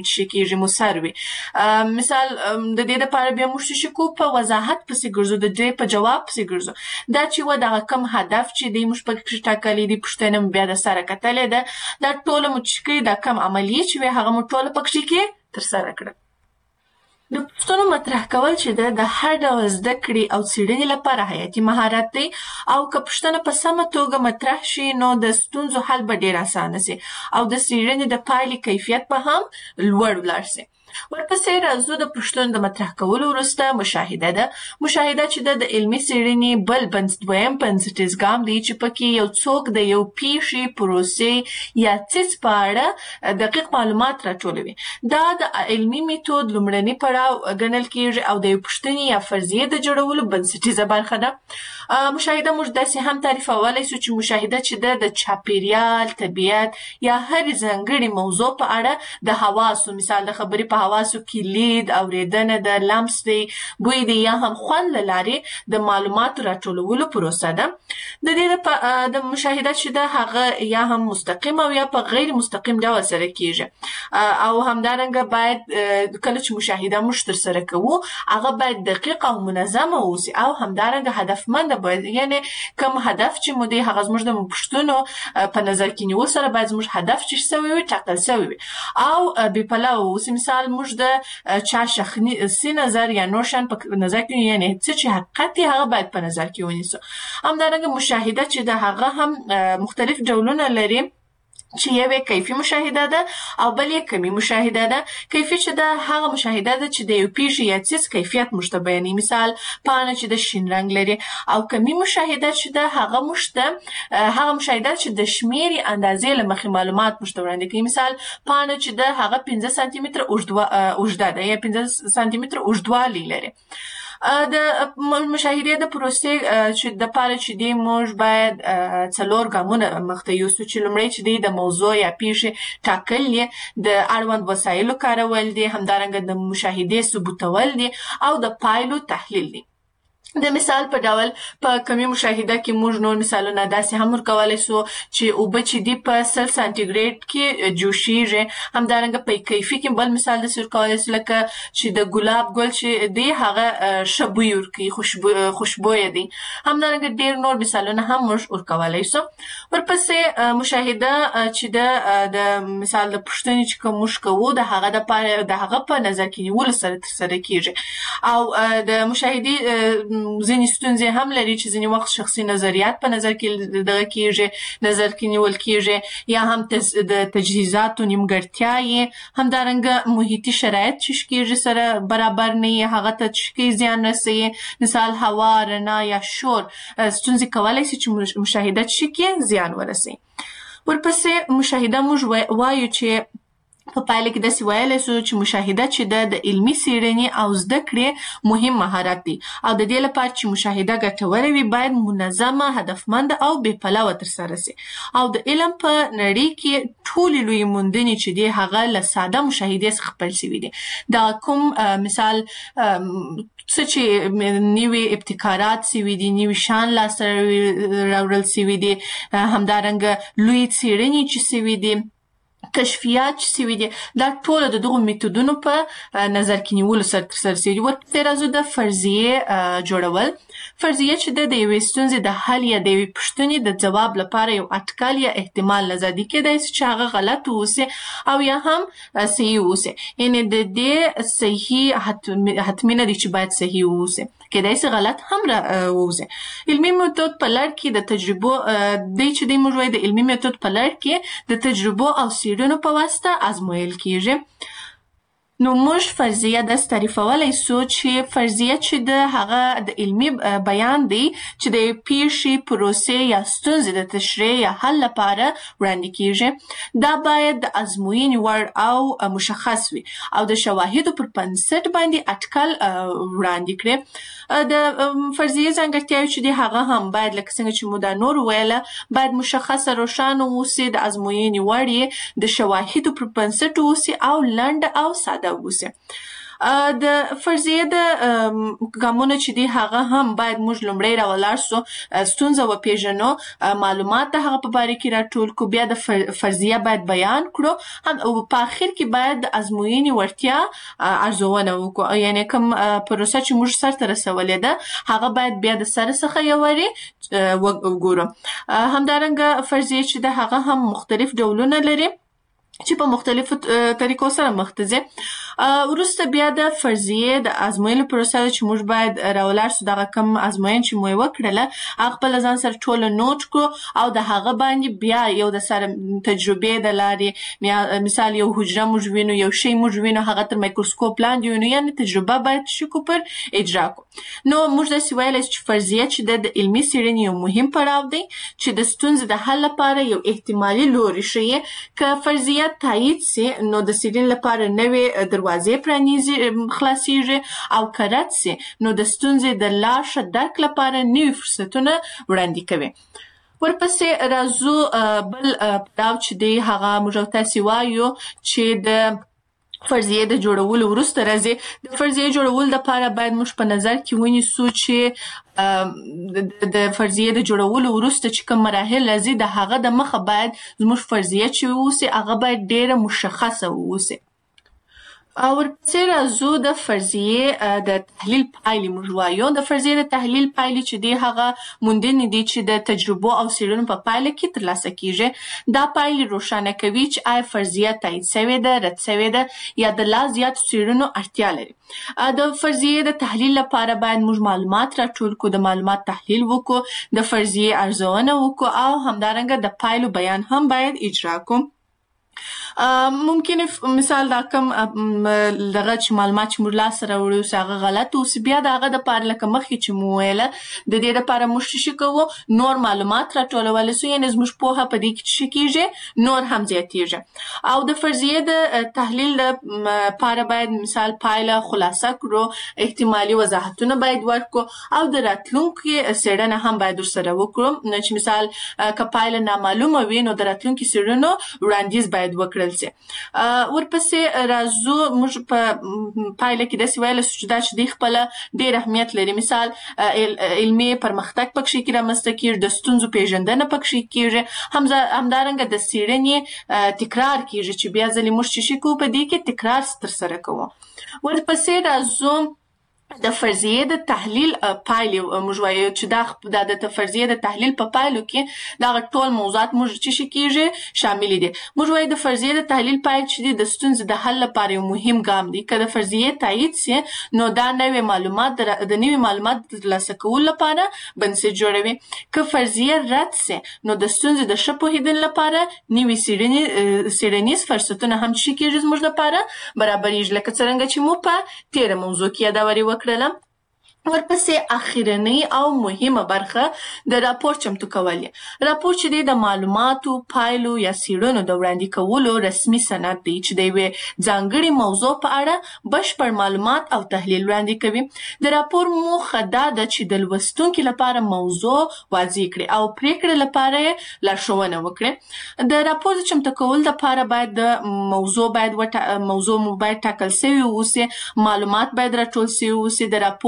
مصر وي. مثال د دې دپاره بیا موږ څه کوو په وضاحت پسې ګرځو، د دې په جواب پسې ګرځو. دا چې دغه کم هدف چې دی موږ پکې ټاکلی دی، پوښتنه مو بیا د سره کتلې ده، دا ټوله مو چې کوي دا کم عملیې چې وي هغه مو ټوله پکې کې ترسره کړه. د پوښتنو مطرح کول چې د هر ډول زده کړې او څېړنې لپاره حیاتي مهارت دی، او که پوښتنه په سمه توګه مطرح شي نو د ستونزو حل به ډېر اسانه سي او د څېړنې د پایلې کیفیت به هم لوړ ولاړ سي. ورپسې راځو د پوښتنو د مطرح کولو وروسته مشاهده ده. مشاهده چې د علمي څېړنې بل دویم بنسټیز ګام دی چې پکې یو څوک د یو پیښې، پروسې یا څیز په اړه دقیق معلومات راټولوي. دا د علمي میتود لومړنی پړاو ګڼل کېږي او د یو پوښتنې یا فرضیې د جوړولو بنسټیزه برخه ده. مشاهده موږ داسې هم تعریفولی سو چې مشاهده چې د چاپیریال، طبیعت یا هرې ځانګړې موضوع په اړه د حواسو، مثال د خبرې په حواسو کې لید، اورېدنه ده، لمس دی، بوی دی یا هم خوند له لارې د معلوماتو راټولولو پروسه ده. د دې د مشاهده چې ده هغه یا هم مستقیم او یا په غیر مستقیم ډول سره کېږي، او همدارنګه باید کله چې مشاهده موږ ترسره کوو هغه باید دقیق او منظمه اوسي او همدارنګه هدفمنده باید، یعنې کوم هدف چې مو دی هغه زموږ د پوښتنو په نظر کې نیول سره باید زموږ هدف چې سوی وي ټاکل سوی وي او بې پلوه اوسي. مثال موږ د چا شخصي نظر یا نور شیان په نظر کې، یعنې څه چې حقیقت دی هغه باید په نظر کې ونیسو. همدارنګه مشاهده چې د هغه هم مختلف ډولونه لري چې یو کیفي مشاهده ده او بل یې کمی مشاهده ده. کیفي چې ده هغه مشاهده ده چې د یو پیښې یا څیز کیفیت موږ ته بیانوي، مثال پاڼه چې د شین رنګ لري. او کمی مشاهده چې ده هغه موږ ته هغه مشاهده چې د شمیرې اندازې له مخې معلومات موږ ته وړاندې کوي. مثال پاڼه چې ده هغه 15 سانتي متره اوږده ده یا 15 سانتي متره اوږدوالی لري. د مشاهدې د پروسې چې د پاره چې دی موږ باید 4 ګامونه مخته یوسو، چې لومړی چې دی د موضوع یا پیښې ټاکل دی، د اړوند وسایلو کارول دی، همدارنګه د مشاهدې ثبوتول دی او د پایلو تحلیل دی. د مثال په ډول په کمی مشاهده کې موږ نور مثالونه داسې هم ورکولی سو چې اوبه چې دي په 100 سانتیګریډ کې جوشیږي. همدارنګه په کیفي کې بل مثال داسې ورکولی سو لکه چې د ګلاب ګل چې دی هغه ښه بوی ورکوي، خوشبویه دی. همدارنګه ډېر نور مثالونه هم موږ ورکولی سو. ورپسې مشاهده چې د مثال د پوښتنې چې کوم موږ کوو د هغه په نظر کې نیولو سره ترسره کېږي. او د مشاهدې ځینې ستونزې هم لري چې ځینې وخت شخصي نظریات په نظر کې دغه کېږي، نظر کې نیول کېږي، یا هم د تجهیزاتو نیمګړتیاوې، همدارنګه محیطي شرایط چې کېږي سره برابر نه وي، هغه ته چې زیان رسوي، مثال هوا، رڼا یا شور ستونزې کولی شي چې مشاهده چې زیان ورسوي. ورپسې مشاهده موږ وایو چې په پایله کې داسې ویلی سو چې مشاهده چې د علمي څېړنې او زده کړې مهم مهارت دی او د دې لپاره چې مشاهده ګټوره وي باید منظمه، هدفمنده او بې پلوه ترسره سي. او د علم په نړۍ کې ټولې لویې موندنې چې دي هغه له ساده مشاهدې څخه پیل سوي دي. دا کوم مثال څه چې نوي ابتکارات سوي دي، نوي شیان لاسته راوړل سوي دي، همدارنګه لویې څېړنې چې سوي دي، کشفیات چې سوي دي دا ټول د دغو میتودونو په نظر کې نیولو سره ترسره سوي دي. ورپسې راځو د فرضیې جوړول. فرضیه چې د یوې ستونزې د حل یا د یوې پوښتنې د ځواب لپاره یو اټکل یا احتمال نظري کېدای شي چې هغه غلط واوسي او یا هم صحیح واوسي. یعنې د دې صحیح حتمي نه دي چې باید صحیح واوسي، کېدای شي غلط هم واوسي. علمي میتود په لړ کې د تجربو دی چې دی موږ وایو د علمي میتود په لړ کې د تجربو او څېړنو په واسطه ازمویل کېږي. نو موږ فرضیه داسې تعریفولی سو چې فرضیه چې د هغه د علمي بیان دی چې د پیښې، پروسې یا ستونزې د تشریح یا حل لپاره وړاندې کېږي. دا باید د ازموینې وړ او مشخص وي او د شواهدو پر بنسټ باندې اټکل وړاندې کړي. د فرضیې ځانګړتیاوې چې دي هغه هم باید لکه څنګه چې مو دا نور ویله باید مشخصه، روښانه واوسي، د ازموینې وړ یې د شواهدو پر بنسټ واوسي او لنډه او ساده واوسي. د فرضیې د ګامونه چې دي هغه هم باید موږ لومړی راولاړ سو، ستونزه وپېژنو، معلومات د هغه په باره کې راټول کړو، بیا د فرضیه باید بیان کړو او په آخر کې باید د ازموینې وړتیا ارزونه وکړو. یعنې کوم پروسه چې موږ سرته رسولې ده هغه باید بیا د سر څخه یو وارې وګورو. همدارنګه فرضیې چې ده هغه هم مختلف ډولونه لري چې په مختلفو طریقو سره مخ ته ځي. وروسته بیا د فرضیې د ازموینې پروسه ده چې موږ باید راولاړ سو، دغه کوم ازموینه چې مو یې وکړله هغه خپله ځان سره ټوله نوټ کړو او د هغه باندې بیا یو د سره تجربې د لارې مثال یو حجره موږ وینو، یو شی موږ وینو، هغه تر مایکروسکوپ لاندې وینو، یعنې تجربه باید شکو پر اجرا کړو. نو موږ داسې ویلی چې فرضیه چې د علمي څېړنې یو مهم پړاو دی چې د ستونزې د حل لپاره یو احتمالي لوری ښیي. که فرضیه تایید سي نو د څېړنې لپاره نوې دروازې خلاصیږي او که رد سي نو د ستونزې د لا ښه درک لپاره نوي فرصتونه وړاندې کوي. ورپسې راځو بل پړاو چې دی هغه موږ تاسې وایو چې د فرضیې د جوړولو وروسته راځي. د فرضیې جوړولو لپاره باید موږ په نظر کې ونیسو چې د فرضیې د جوړولو وروسته چې کوم مراحل راځي د هغه د مخه باید زموږ فرضیه چې واوسي هغه باید ډېره مشخصه واوسي. ورپسې راځو د فرضیې د تحلیل پایلې موږ وایو. د فرضیې د تحلیل پایلې چې دی هغه موندنې دي چې د تجربو او څېړنو په پایله کې ترلاسه کېږي. دا پایلې روښانه کوي چې آیا فرضیه تایید سوې ده، رد سوې ده یا د لا زیاتو څېړنو اړتیا لري. د فرضیې د تحلیل لپاره باید موږ معلومات راټول کړو، د معلومات تحلیل وکړو، د فرضیې ارزونه وکړو او همدارنګه د پایلو بیان هم باید اجرا کړو. ممکن مثال دا کوم دغه چې معلومات چې موږ لاسته راوړو اوس هغه غلط اوسي، بیا د هغه دپاره لکه مخکې چې مو ویله د دې دپاره موږ څه کوو، نور معلومات راټولولی سو، یعنې زموږ پوهه په دې کې څه کېږي نور هم زیاتېږي. او د فرضیې د تحلیل لپاره باید مثال پایله خلاصه کړو، احتمالي وضاحتونه باید ورکړو او د راتلونکي څېړنه هم باید ورسره وکړو. چې مثال که پایله نامعلومه وي نو د راتلونکي څېړنو وړاندیز باید وکړل سي. ورپسې راځو موږ په پایله کې داسې ویلی سو چې دا چې دی خپله ډېر اهمیت لري. مثال علمي پرمختګ پکښې کې رامنځته کېږي، د ستونزو پېژندنه پکښې کېږي، همدارنګه د څېړنې تکرار کېږي چې بیا ځلې موږ چې کوو په دې کې تکرار ترسره کوو. ورپسې راځو د فرضیې د تحلیل پایلې موږ وایو چې دا د فرضیې د تحلیل په پایلو کې دغه ټول موضوعات موږ چې کېږي شامل دي. موږ وایو د فرضیې د تحلیل پایل چې دي د ستونزې د حل لپاره یو مهم ګام دی. که د فرضیې تایید سي نو دا نوې معلومات د نوي معلومات د ترلاسه کولو لپاره بنسټ جوړوي. که فرضیې رد سي نو د ستونزې د ښه پوهېدلو لپاره نوي څېړنیز فرصتونه هم چې کېږي زموږ لپاره برابرېږي، لکه څرنګه چې مو په تېره موضوع کې یادورې وکړله. ورپسې اخرنۍ او مهمه برخه د راپور چمتو کول. راپور چې دی د معلوماتو، پایلو یا څېړنو د وړاندې کولو رسمي سند دی چې د یوې ځانګړې موضوع په اړه بشپړ معلومات او تحلیل وړاندې کوي. د راپور موخه دا ده چې د لوستونکي لپاره موضوع واضح کړي او پرېکړې لپاره یې لارښوونه وکړي. د راپور د چمتو کولو لپاره باید د موضوع باید ټاکل سوی واوسي، معلومات باید راټول سوي واوسي، د راپور جوړښت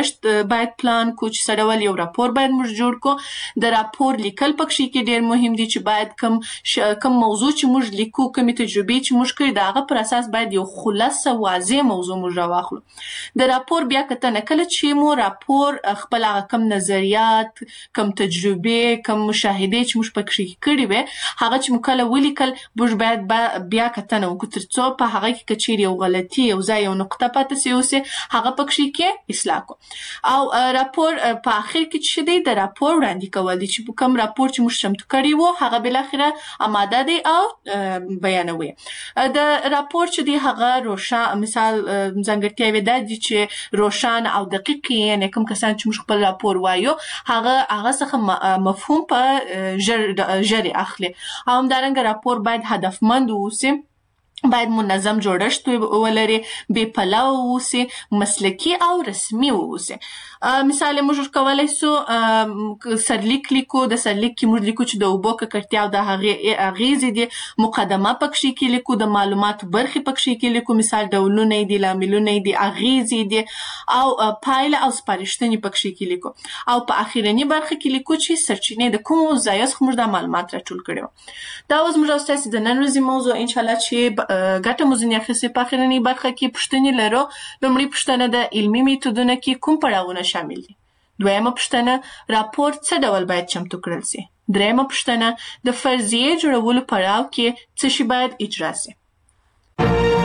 جوړښت باید پلان کو چې څه ډول یو راپور باید موږ جوړ کو. د راپور لیکل پکې کې ډېر مهم دي چې باید کم موضوع چې موږ لیکو، کومې تجربې چې موږ کړې د هغه پر اساس باید یو خلاصه واضح موضوع موږ راواخلو. د راپور بیا کتنه، کله چې مو راپور خپل هغه کم نظریات، کم تجربې، کم مشاهدې چې موږ پکې کړې وي هغه چې مو کله ولیکل موږ باید بیا کتنه وکړو ترڅو په هغه کې که چیرې یو غلطي، یو ځای یو نقطه پاتې سي هغه پکې کې اصلاح کو. او راپور په اخر کې چې دی د راپور وړاندې کول دي چې کوم راپور چې موږ چمتو کړی وو هغه بالاخره آماده دی او بیانوي. د راپور چې دی هغه روښانه، مثال ځانګړتیاوې دا دي چې روښانه او دقیق، یعنی کوم کسان چې موږ خپل راپور وایو هغه څخه مفهوم په ژر اخلي. او همدارنګه راپور باید هدفمند اوسي، باید منظم جوړښت ولري، بې پلوه اوسي، مسلکي او رسمي اوسي. مثال موږ کولای سو سرلیک لیکو، د سرلیک کې موږ لیکو چې د اوبو ککړتیا او د هغې اغیزې دي، مقدمه پکې کې لیکو، د معلوماتو برخې پکې کې لیکو، مثال ډولونه دي، لاملونه دي، اغیزې دي، او پایله او سپارښتنې پکې کې لیکو. او په اخرنی برخه کې لیکو چې سرچینې د کومو ځایونو څخه موږ د معلومات راټول کړي وو. دا اوس موږ تاسو د نن ورځې موضوع ان شاء الله چې ګټه مو ځینې اخیستې. په اخرنی برخه کې پوښتنې لرو. لومړی پوښتنه د علمي میتودونو کې کوم پړاوونه شامل دي؟ دویمه پوښتنه راپور څه ډول باید چمتو کړل سي؟ دریمه پوښتنه د فرضیې جوړولو پړاو کې څه شی باید اجرا سي؟